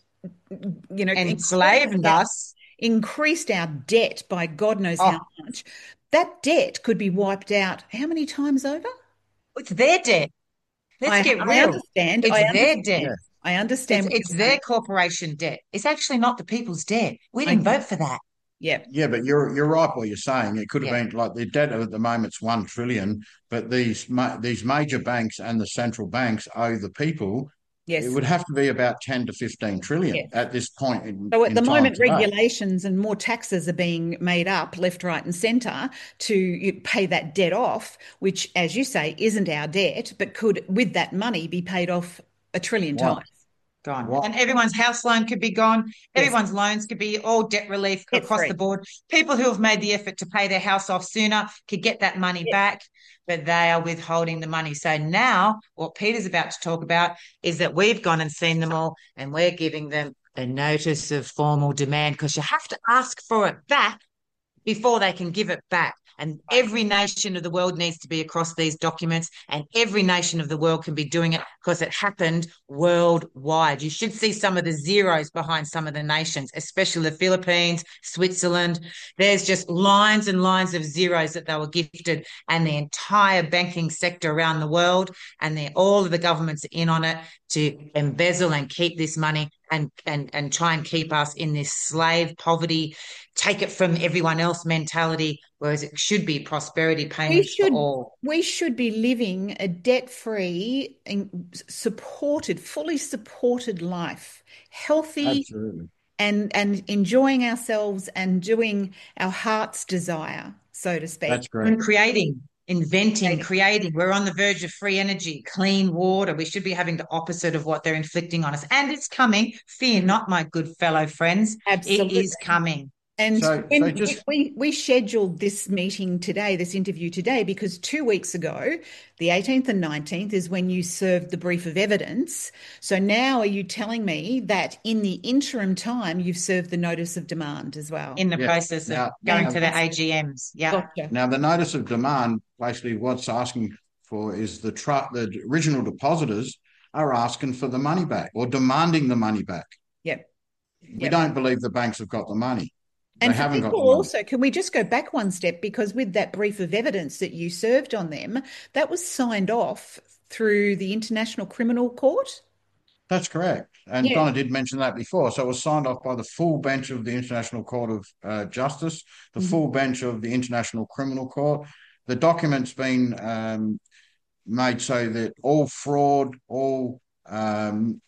you know, Enslaved increased our, us. increased our debt by God knows Oh, how much. That debt could be wiped out how many times over? it's their debt. Let's I, get I real. understand. It's I their understand. debt. Yeah. I understand It's what it's you're their saying. corporation debt. It's actually not the people's debt. We I didn't know. vote for that. Yeah, Yeah, but you're you're right what you're saying. It could have Yeah. been like the debt at the moment's one trillion, but these ma these major banks and the central banks owe the people. It yes, would have to be about ten to fifteen trillion yes. at this point in, So at the in time moment, today. regulations and more taxes are being made up left, right, and centre to you- pay that debt off, which, as you say, isn't our debt, but could, with that money, be paid off a trillion What times. Gone. what And everyone's house loan could be gone. Yes, Everyone's loans could be all debt relief debt across the free. board. People who have made the effort to pay their house off sooner could get that money Yes. back, but they are withholding the money. So now what Peter's about to talk about is that we've gone and seen them all and we're giving them a notice of formal demand because you have to ask for it back before they can give it back. And every nation of the world needs to be across these documents, and every nation of the world can be doing it because it happened worldwide. You should see some of the zeros behind some of the nations, especially the Philippines, Switzerland. There's just lines and lines of zeros that they were gifted, and the entire banking sector around the world, and all of the governments are in on it to embezzle and keep this money and, and, and try and keep us in this slave poverty, take it from everyone else mentality, whereas it should be prosperity We payments for should all. we should be living a debt-free and supported, fully supported life, healthy absolutely. and and enjoying ourselves and doing our heart's desire, so to speak. That's great. And creating, inventing, Creating. creating. We're on the verge of free energy, clean water. We should be having the opposite of what they're inflicting on us. And it's coming. Fear not, my good fellow friends. It Absolutely. is coming. And So so when we, just we we scheduled this meeting today, this interview today, because two weeks ago, the eighteenth and nineteenth, is when you served the brief of evidence. So now are you telling me that in the interim time, you've served the notice of demand as well? In the yeah. process of Now going now to the A G Ms. Yeah. Gotcha. now the notice of demand basically what's asking for is the tru the original depositors are asking for the money back or demanding the money back. Yep. We Yep. don't believe the banks have got the money. They And for haven't got people the money. also, can we just go back one step? Because with that brief of evidence that you served on them, that was signed off through the International Criminal Court. That's correct. And Yeah. Donna did mention that before. So it was signed off by the full bench of the International Court of uh, Justice, the Mhm. full bench of the International Criminal Court. The document's been um, made so that all fraud, all um,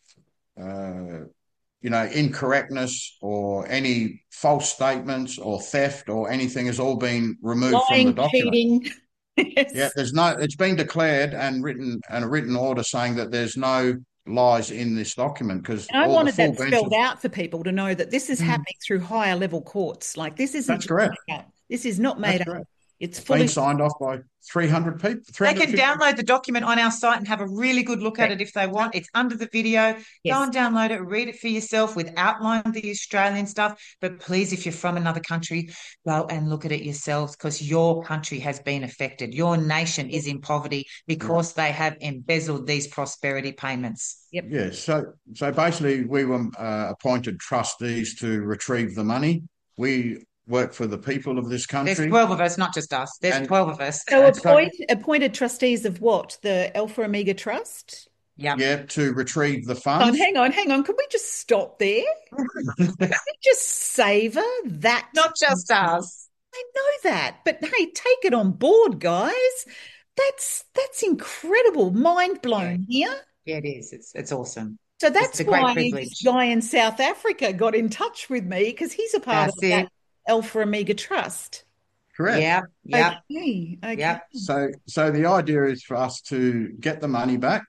uh, you know, incorrectness or any false statements or theft or anything has all been removed from the Lying, document. cheating. Yeah, Yes. there's no, it's been declared and written and a written order saying that there's no lies in this document because And I all the wanted full that bench of, spelled out for people to know that this is Mm. happening through higher level courts. Like this isn't that's just correct. made up. This is not That's made up. correct. It's It's been fully signed off by three hundred people, They can three hundred fifty. download the document on our site and have a really good look at correct. it if they want. It's under the video. Go Yes. and download it, read it for yourself with outline the Australian stuff. But please, if you're from another country, go and look at it yourselves because your country has been affected. Your nation is in poverty because they have embezzled these prosperity payments. Yep. Yeah, so so basically we were uh, appointed trustees to retrieve the money. We work for the people of this There's country. twelve of us, not just us. There's And- twelve of us. So And so- appoint, appointed trustees of what? The Alpha Omega Trust? Yeah. Yeah, to retrieve the Hang on, funds. hang on, hang on. Can we just stop there? Can we just savor that? Not just us. I know that, but hey, take it on board, guys. That's that's incredible. Mind blown here. Yeah, it is. It's it's awesome. So that's a great why privilege. this guy in South Africa got in touch with me because he's a part That's of that it. Alpha Omega Trust. Correct. Yeah. Yeah. Okay. Okay. Yeah. So so the idea is for us to get the money back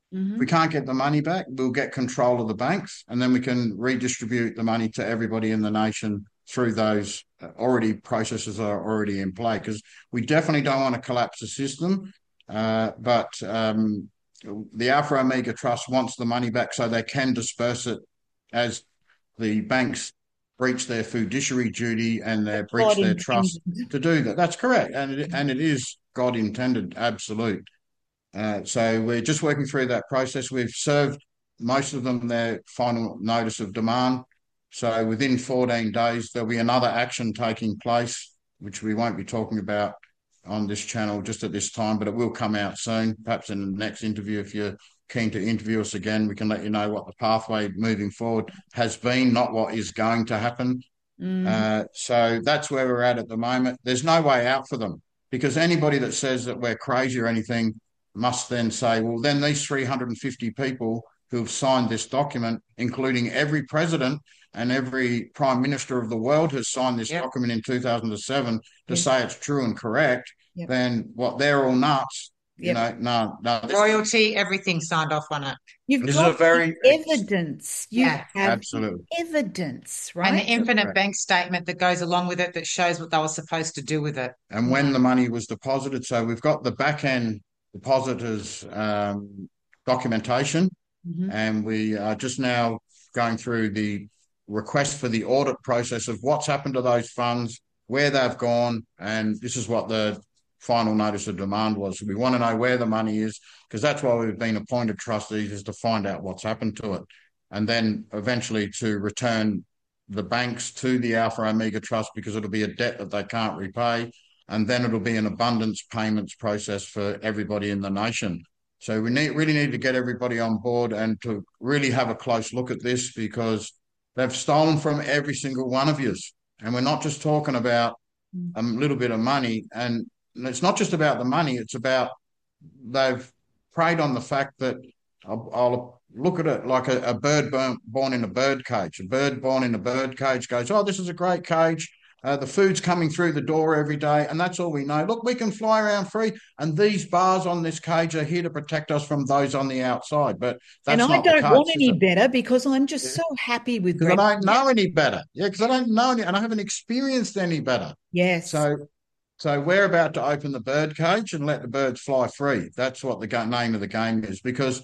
Mm-hmm. If we can't get the money back, we'll get control of the banks, and then we can redistribute the money to everybody in the nation through those already processes that are already in play. Because we definitely don't want to collapse the system, uh, but um, the Alpha Omega Trust wants the money back so they can disperse it as the banks breach their fiduciary duty and they breach God their intended. trust to do that. That's correct, and it, and it is God intended, absolute. Uh, so we're just working through that process. We've served most of them their final notice of demand. So within fourteen days, there'll be another action taking place, which we won't be talking about on this channel just at this time, but it will come out soon, perhaps in the next interview. If you're keen to interview us again, we can let you know what the pathway moving forward has been, not what is going to happen. Mm-hmm. Uh, so that's where we're at at the moment. There's no way out for them, because anybody that says that we're crazy or anything must then say, well, then these three hundred fifty people who've signed this document, including every president and every prime minister of the world has signed this yep. document in two thousand seven to yep. say it's true and correct, yep. then what, they're all nuts. You know, no, no. Royalty, everything signed off on it. You've this got is a very evidence. You yeah, have absolutely evidence, right? And the infinite bank statement that goes along with it that shows what they were supposed to do with it. And when the money was deposited. So we've got the back end depositors um, documentation, mm-hmm. and we are just now going through the request for the audit process of what's happened to those funds, where they've gone, and this is what the final notice of demand was. We want to know where the money is, because that's why we've been appointed trustees, is to find out what's happened to it, and then eventually to return the banks to the Alpha Omega Trust, because it'll be a debt that they can't repay, and then it'll be an abundance payments process for everybody in the nation. So we need, really need to get everybody on board and to really have a close look at this, because they've stolen from every single one of you. And we're not just talking about a little bit of money. And it's not just about the money. It's about they've preyed on the fact that I'll, I'll look at it like a, a bird born, born in a bird cage. A bird born in a bird cage goes, oh, this is a great cage. Uh, the food's coming through the door every day, and that's all we know. Look, we can fly around free, and these bars on this cage are here to protect us from those on the outside. But that's and I not don't the case, want any it? better, because I'm just yeah. so happy with. Because I don't know any better. Yeah, because I don't know any, and I haven't experienced any better. Yes. So, so we're about to open the bird cage and let the birds fly free. That's what the name of the game is. Because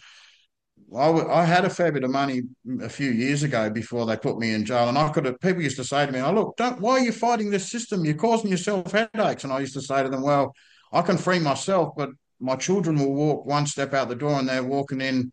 I, I had a fair bit of money a few years ago before they put me in jail, and I could have, people used to say to me, oh, look, don't, why are you fighting this system? You're causing yourself headaches. And I used to say to them, well, I can free myself, but my children will walk one step out the door and they're walking in,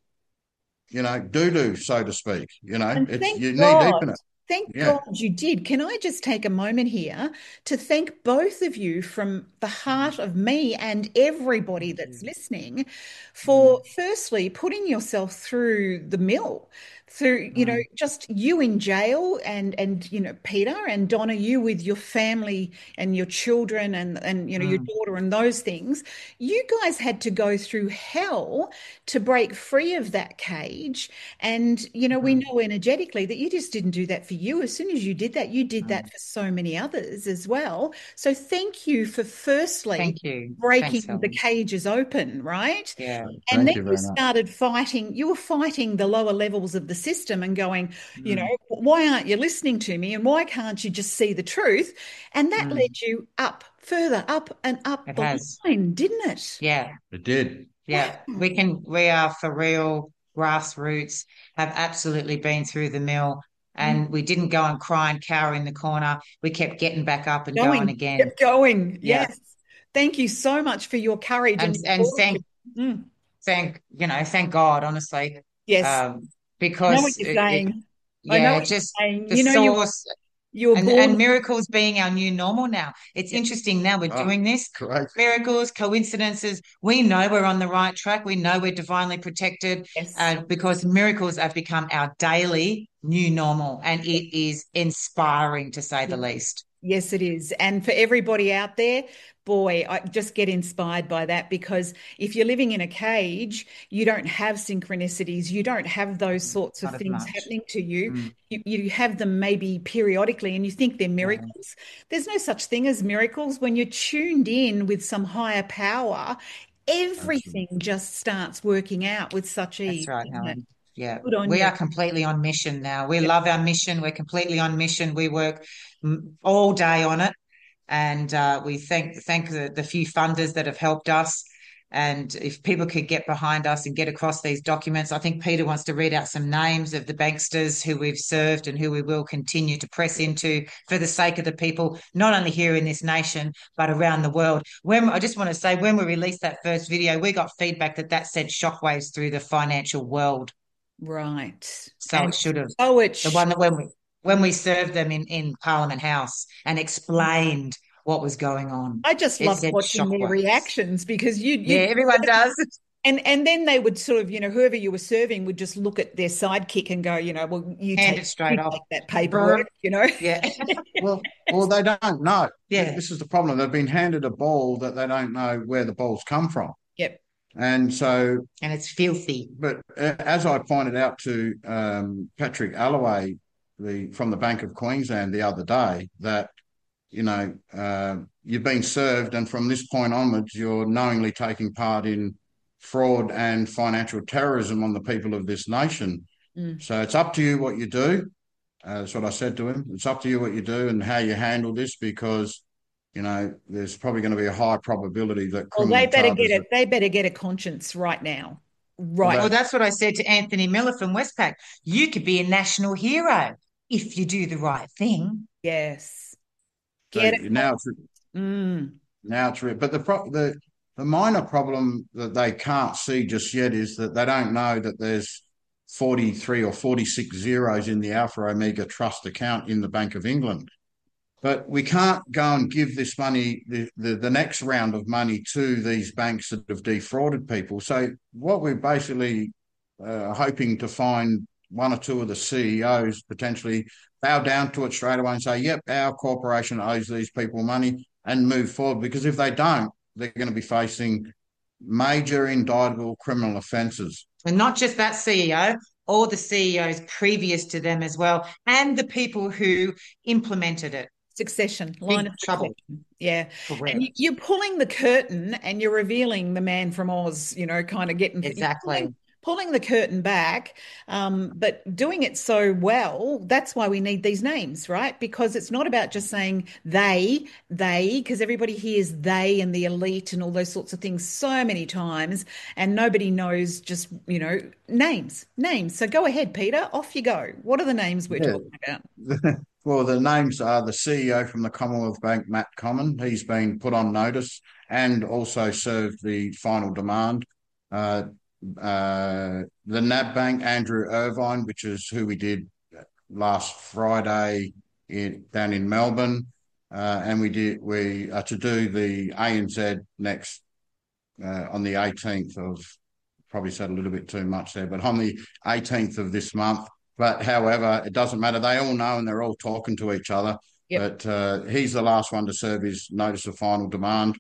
you know, doo-doo, so to speak. You know, and it's, you God. knee deep in it. Thank yeah. God you did. Can I just take a moment here to thank both of you from the heart of me and everybody that's listening for mm. firstly putting yourself through the mill, through, you mm. know, just you in jail and, and, you know, Peter and Donna, you with your family and your children and, and you know, mm. your daughter and those things. You guys had to go through hell to break free of that cage. And, you know, mm. we know energetically that you just didn't do that for you. As soon as you did that, you did mm. that for so many others as well. So thank you for firstly thank you. breaking Thanks, the cages open, right? Yeah. And thank then you, you started much. fighting, you were fighting the lower levels of the system and going, mm. you know, why aren't you listening to me? And why can't you just see the truth? And that mm. led you up, further up and up it the has. line, didn't it? Yeah. It did. Yeah. We can, we are for real grassroots, have absolutely been through the mill. And we didn't go and cry and cower in the corner. We kept getting back up and going, going again. Kept going. Yeah. Yes. Thank you so much for your courage. And, And, and thank, mm. thank, you know, thank God, honestly. Yes. Um, because I know what you're it, saying. It, I yeah, know what just you're saying. the You know, source. You were and, born and miracles being our new normal now. It's yeah. interesting now we're oh, doing this. Correct. Miracles, coincidences. We know we're on the right track. We know we're divinely protected yes. uh, because miracles have become our daily new normal. And it is inspiring, to say the least. Yes, it is. And for everybody out there, boy, I just get inspired by that, because if you're living in a cage, you don't have synchronicities, you don't have those sorts of Not things happening to you. Mm. you. You have them maybe periodically and you think they're miracles. Yeah. There's no such thing as miracles. When you're tuned in with some higher power, everything just starts working out with such That's ease, right, doesn't it? Helen. Yeah, Good on we you. are completely on mission now. We Yep. love our mission. We're completely on mission. We work mm, all day on it, and uh, we thank thank the, the few funders that have helped us. And if people could get behind us and get across these documents, I think Peter wants to read out some names of the banksters who we've served and who we will continue to press into for the sake of the people, not only here in this nation, but around the world. When I just want to say, when we released that first video, we got feedback that that sent shockwaves through the financial world. Right. So And it should have. oh, it The one that when we when we served them in, in Parliament House and explained what was going on. I just It loved sent watching their shockwaves. reactions because you Yeah, you everyone does. and and then they would sort of, you know, whoever you were serving would just look at their sidekick and go, you know, well, you Hand take it straight you off. take that paperwork, you know. Yeah. Well, well, they don't know. Yeah. This is the problem. They've been handed a ball that they don't know where the ball's come from. Yep. And so, And it's filthy. but uh, as I pointed out to um, Patrick Allaway, the from the Bank of Queensland the other day, that you know uh, you've been served, and from this point onwards, you're knowingly taking part in fraud and financial terrorism on the people of this nation. Mm. So it's up to you what you do. Uh, that's what I said to him. It's up to you what you do and how you handle this, because you know there's probably going to be a high probability that Well, criminal they better charges. get Are, it. They better get a conscience right now. well, Right. Well, that, that's what I said to Anthony Miller from Westpac. You could be a national hero if you do the right thing. Yes. so Get it. now it's Mm. now it's re- but the pro- the the minor problem that they can't see just yet is that they don't know that there's forty-three or forty-six zeros in the Alpha Omega Trust account in the Bank of England. But we can't go and give this money, the, the, the next round of money, to these banks that have defrauded people. So what we're basically uh, hoping to find one or two of the C E Os potentially bow down to it straight away and say, yep, our corporation owes these people money, and move forward. Because if they don't, they're going to be facing major indictable criminal offences. And not just that C E O, all the C E Os previous to them as well, and the people who implemented it. Succession, line Big of trouble. succession. Yeah. Correct. And you- you're pulling the curtain and you're revealing the man from Oz, you know, kind of getting Exactly. pulling, pulling the curtain back, um, but doing it so well. That's why we need these names, right? Because it's not about just saying they, they, because everybody hears they and the elite and all those sorts of things so many times, and nobody knows just, you know, names, names. So go ahead, Peter, off you go. What are the names we're Yeah. talking about? Well, the names are the C E O from the Commonwealth Bank, Matt Comyn. He's been put on notice and also served the final demand. Uh, uh, the N A B Bank, Andrew Irvine, which is who we did last Friday in, down in Melbourne. Uh, and we did we are to do the A N Z next uh, on the eighteenth of, probably said a little bit too much there, but on the eighteenth of this month. But however, it doesn't matter. They all know and they're all talking to each other. Yep. But uh, he's the last one to serve his notice of final demand.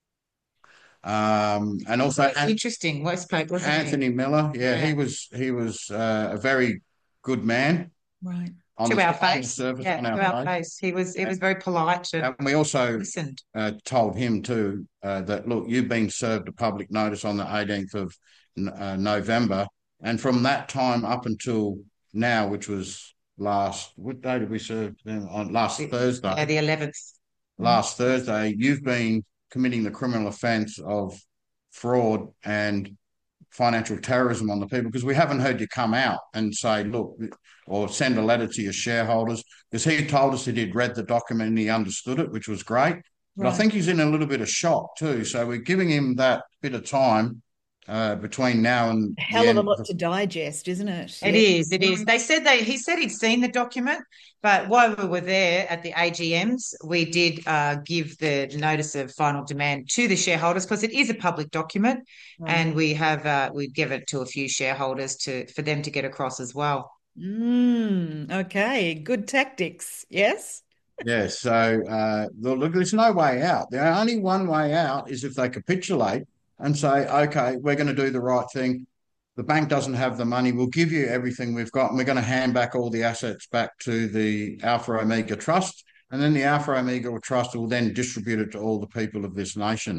Um, and also An- Interesting. Westpac, wasn't he? Anthony Miller. Yeah, Yeah. he was he was uh, a very good man Right. on To the, our on the face. service, Yeah, on to our our face. face. He was he was very polite and And we also listened. uh, told him too uh, that, look, you've been served a public notice on the eighteenth of uh, November. And from that time up until now, which was last, what day did we serve them on? Last Thursday. Yeah, the eleventh. Last Thursday, you've been committing the criminal offence of fraud and financial terrorism on the people, because we haven't heard you come out and say, look, or send a letter to your shareholders, because he told us that he'd read the document and he understood it, which was great. But I Right. think he's in a little bit of shock too. So we're giving him that bit of time uh, between now and A hell the of a end. lot to digest, isn't it? It Yeah. is, it is. They said they he said he'd seen the document, but while we were there at the A G Ms, we did uh, give the notice of final demand to the shareholders because it is a public document, Right. and we have uh, we give it to a few shareholders to for them to get across as well. Mm, okay, good tactics. Yes. Yeah, so uh, look, there's no way out. The only one way out is if they capitulate and say, okay, we're going to do the right thing. The bank doesn't have the money. We'll give you everything we've got, and we're going to hand back all the assets back to the Alpha Omega Trust. And then the Alpha Omega Trust will then distribute it to all the people of this nation.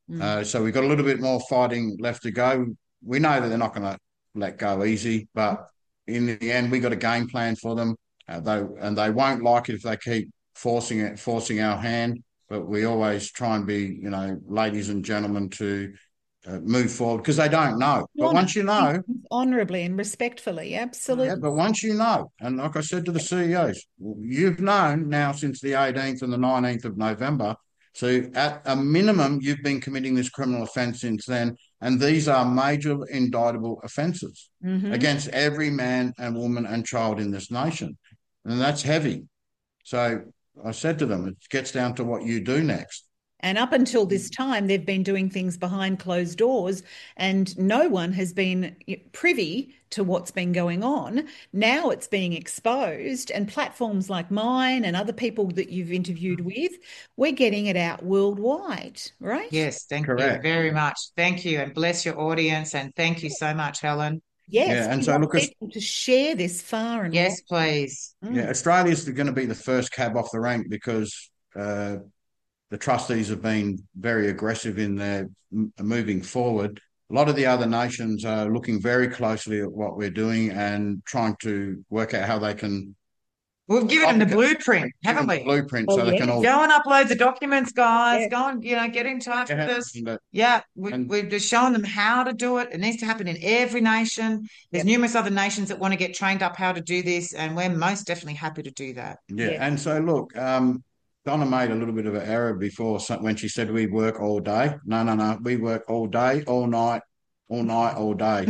Mm. Uh, so we've got a little bit more fighting left to go. We know that they're not going to let go easy, but in the end, we got a game plan for them. Uh, they, and they won't like it if they keep forcing it, forcing our hand. But we always try and be, you know, ladies and gentlemen, to uh, move forward because they don't know. But Honor. once you know, honourably and respectfully, absolutely. yeah, but once you know, and like I said to the C E Os, you've known now since the eighteenth and the nineteenth of November. So at a minimum, you've been committing this criminal offence since then. And these are major indictable offences Mhm. against every man and woman and child in this nation. And that's heavy. So I said to them, it gets down to what you do next. And up until this time, they've been doing things behind closed doors, and no one has been privy to what's been going on. Now it's being exposed, and platforms like mine and other people that you've interviewed with, we're getting it out worldwide, right? Yes, thank Correct. you very much. Thank you, and bless your audience, and thank you so much, Helen. Yes, Yeah, and we so want look, as- people to share this far and Yes, wide. please. Mm. yeah, Australia's going to be the first cab off the rank because uh, the trustees have been very aggressive in their m- moving forward. A lot of the other nations are looking very closely at what we're doing and trying to work out how they can We've given them the give blueprint, them haven't the we? blueprint Oh, so they can yes. all. Go and upload the documents, guys. Yes. Go and, you know, get in touch with Yeah, us. and, uh, Yeah, we, and- we've just shown them how to do it. It needs to happen in every nation. There's Yep. numerous other nations that want to get trained up how to do this, and we're most definitely happy to do that. Yeah, Yes. and so look, um, Donna made a little bit of an error before so- when she said we work all day. No, no, no, we work all day, all night, all night, all day.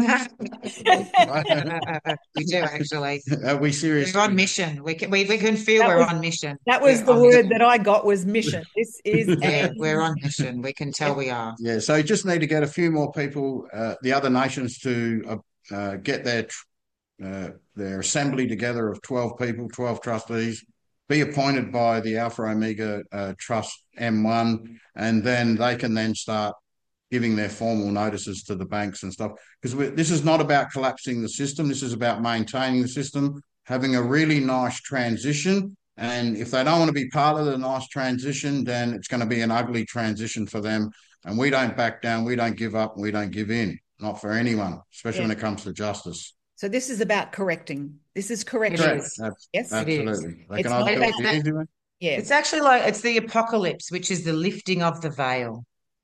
We do actually. Are we serious? We're on mission. We can we, we can feel That we're was- on mission. That was We're the on word mission. that I got, was mission. This is Yeah, a we're on mission. We can tell we are. Yeah, so you just need to get a few more people, uh, the other nations, to uh, uh, get their tr- uh, their assembly together of twelve people, twelve trustees, be appointed by the Alpha Omega uh, Trust M one, and then they can then start giving their formal notices to the banks and stuff. Because this is not about collapsing the system. This is about maintaining the system, having a really nice transition. And if they don't want to be part of the nice transition, then it's going to be an ugly transition for them. And we don't back down, we don't give up, we don't give in. Not for anyone, especially Yeah. when it comes to justice. So this is about correcting. This is correction. Correct. Ab- Yes. Absolutely. They It's can not either do it about- the easy way. Yes. It's actually like it's the apocalypse, which is the lifting of the veil.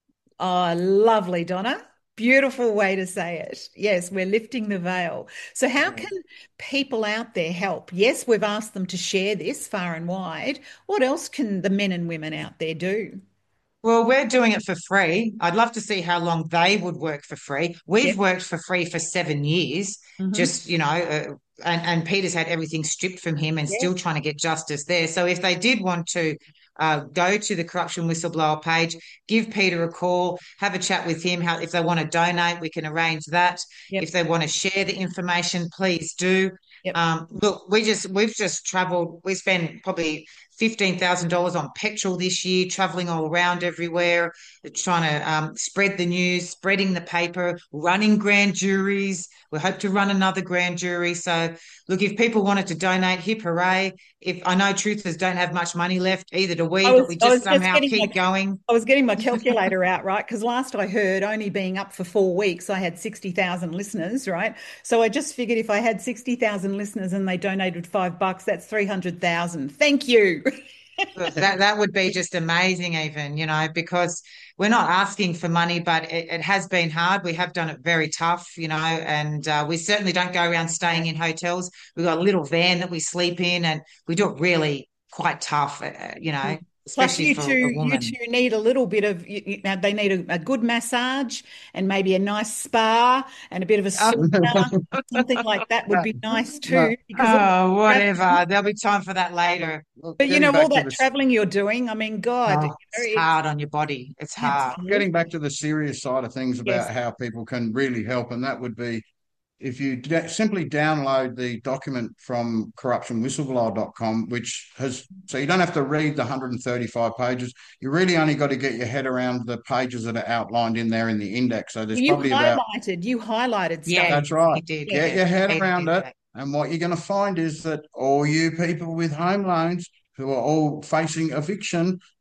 Oh, lovely, Donna. Beautiful way to say it. Yes, we're lifting the veil. So how Yeah. can people out there help? Yes, we've asked them to share this far and wide. What else can the men and women out there do? Well, we're doing it for free. I'd love to see how long they would work for free. We've Yep. worked for free for seven years, Mhm. just, you know, uh, and, and Peter's had everything stripped from him and Yes. still trying to get justice there. So if they did want to uh, go to the Corruption Whistleblower page, give Peter a call, have a chat with him. How, if they want to donate, we can arrange that. Yep. If they want to share the information, please do. Yep. Um, look, we just we've just travelled. We spent probably fifteen thousand dollars on petrol this year, travelling all around everywhere, trying to um, spread the news, spreading the paper, running grand juries. We hope to run another grand jury. So, look, if people wanted to donate, hip hooray. If I know truthers don't have much money left, either do we, I was- but we I was just just somehow getting keep my- going. I was getting my calculator out, right? Because last I heard, only being up for four weeks, I had sixty thousand listeners, right? So I just figured if I had sixty thousand listeners and they donated five bucks, that's three hundred thousand. Thank you. that that would be just amazing, even, you know, because we're not asking for money, but it, it has been hard. We have done it very tough, you know, and uh, we certainly don't go around staying in hotels. We've got a little van that we sleep in, and we do it really quite tough, uh, you know, Plus, especially you for two, a you woman. two need a little bit of. You, you, now they need a, a good massage and maybe a nice spa and a bit of a sauna. Something like that would be nice too. Because all Oh, that whatever. traveling- There'll be time for that later. but you Getting know, back all to that the- traveling you're doing. I mean, God, Oh, you know, it's it's- hard on your body. It's hard. Absolutely. Getting back to the serious side of things about Yes. how people can really help, and that would be if you d- simply download the document from corruption whistleblower dot com, which has, so you don't have to read the one hundred thirty-five pages. You really only got to get your head around the pages that are outlined in there in the index. So there's you probably about, highlighted. You highlighted stuff. Yeah, that's right. he did. Get your head He around did it. that. And what you're going to find is that all you people with home loans who are all facing eviction,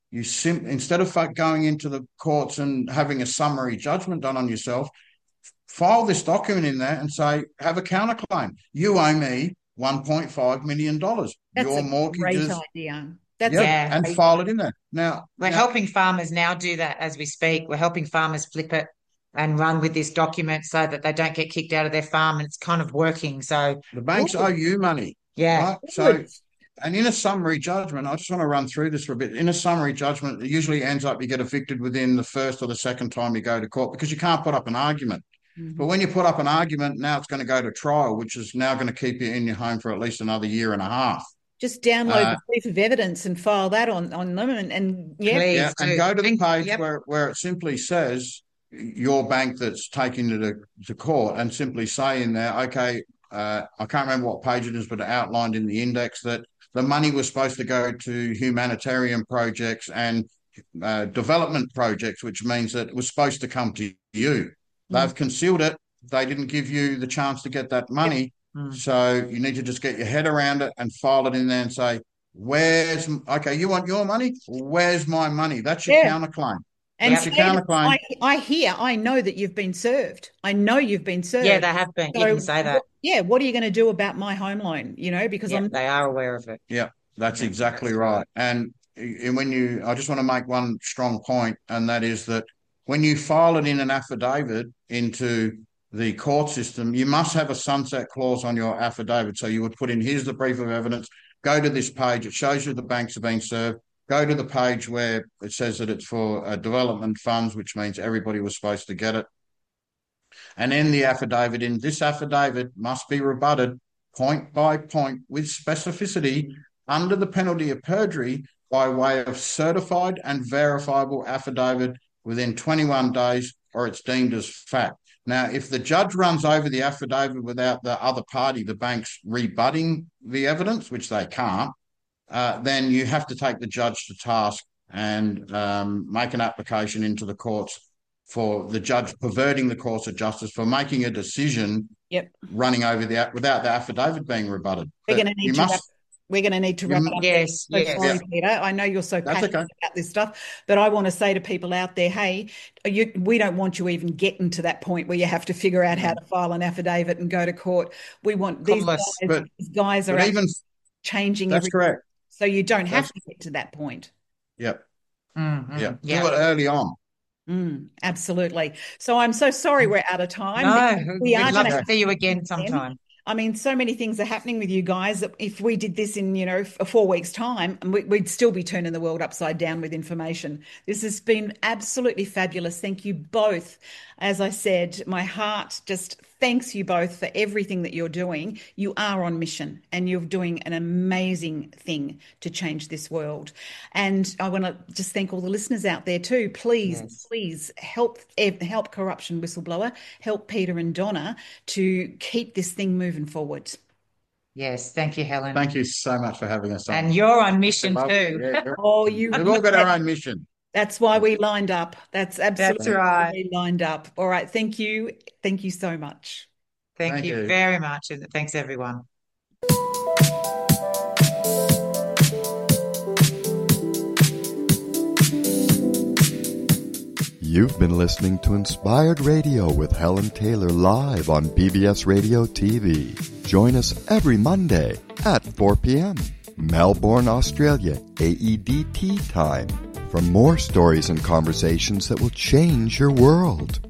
you sim- instead of going into the courts and having a summary judgment done on yourself, file this document in there and say, have a counterclaim. You owe me one point five million dollars. That's Your a mortgages, great idea. That's yep, Yeah. and file it in there. Now, We're now, helping farmers now do that as we speak. We're helping farmers flip it and run with this document so that they don't get kicked out of their farm, and it's kind of working. So the banks Good. owe you money, yeah, right? So, Good. and in a summary judgment, I just want to run through this for a bit. In a summary judgment, it usually ends up you get evicted within the first or the second time you go to court because you can't put up an argument. Mhm. But when you put up an argument, now it's going to go to trial, which is now going to keep you in your home for at least another year and a half. Just download Uh, the proof of evidence and file that on, on them, and, and yeah, please Yeah, do. and go to the And- page yep. where, where it simply says your bank that's taking you to, to court, and simply say in there, okay, uh, I can't remember what page it is, but it outlined in the index that the money was supposed to go to humanitarian projects and uh, development projects, which means that it was supposed to come to you. They've concealed it. They didn't give you the chance to get that money. Mm. So you need to just get your head around it and file it in there and say, where's, okay, you want your money? Where's my money? That's your Yeah. counterclaim. and That's your say that counterclaim. I, I hear, I know that you've been served. I know you've been served. Yeah, they have been. You So, can say that. what- yeah, what are you going to do about my home loan? You know, because Yeah, I'm they are aware of it. Yeah, that's exactly right. And, and when you, I just want to make one strong point, and that is that when you file it in an affidavit into the court system, you must have a sunset clause on your affidavit. So you would put in, here's the brief of evidence, go to this page, it shows you the banks have been served, go to the page where it says that it's for uh, development funds, which means everybody was supposed to get it. And in the affidavit, in this affidavit must be rebutted point by point with specificity under the penalty of perjury by way of certified and verifiable affidavit within twenty-one days, or it's deemed as fact. Now, if the judge runs over the affidavit without the other party, the bank's rebutting the evidence, which they can't, uh, then you have to take the judge to task and um, make an application into the courts for the judge perverting the course of justice for making a decision Yep. running over the without the affidavit being rebutted. We're But going to you need to must, wrap, we're going to need to you wrap m- it up. Yes, So yes. sorry, Peter. I know you're so That's passionate okay. about this stuff, but I want to say to people out there, hey, you, we don't want you even getting to that point where you have to figure out how to file an affidavit and go to court. We want these Call guys, us. But- these guys are but actually even changing that's everything, correct. so you don't have That's- to get to that point. Yep. Mm, mm, Yeah. yeah. Do it early on. Mm, absolutely. So I'm so sorry we're out of time. No, We we'd are love gonna to have see you again them. sometime. I mean, so many things are happening with you guys that if we did this in, you know, f- four weeks' time, we- we'd still be turning the world upside down with information. This has been absolutely fabulous. Thank you both. As I said, my heart just thanks you both for everything that you're doing. You are on mission and you're doing an amazing thing to change this world. And I want to just thank all the listeners out there too. Please, Yes. please help help Corruption Whistleblower, help Peter and Donna to keep this thing moving forward. Yes, thank you, Helen. Thank you so much for having us on. And you're on mission Love- too. yeah, you're- Oh, you we've all got our own mission. That's why we lined up. That's absolutely That's right. why we lined up. All right. Thank you. Thank you so much. Thank, Thank you, you. very much. And thanks, everyone. You've been listening to Inspired Radio with Helen Taylor live on B B S Radio T V. Join us every Monday at four p.m. Melbourne, Australia, A E D T time for more stories and conversations that will change your world.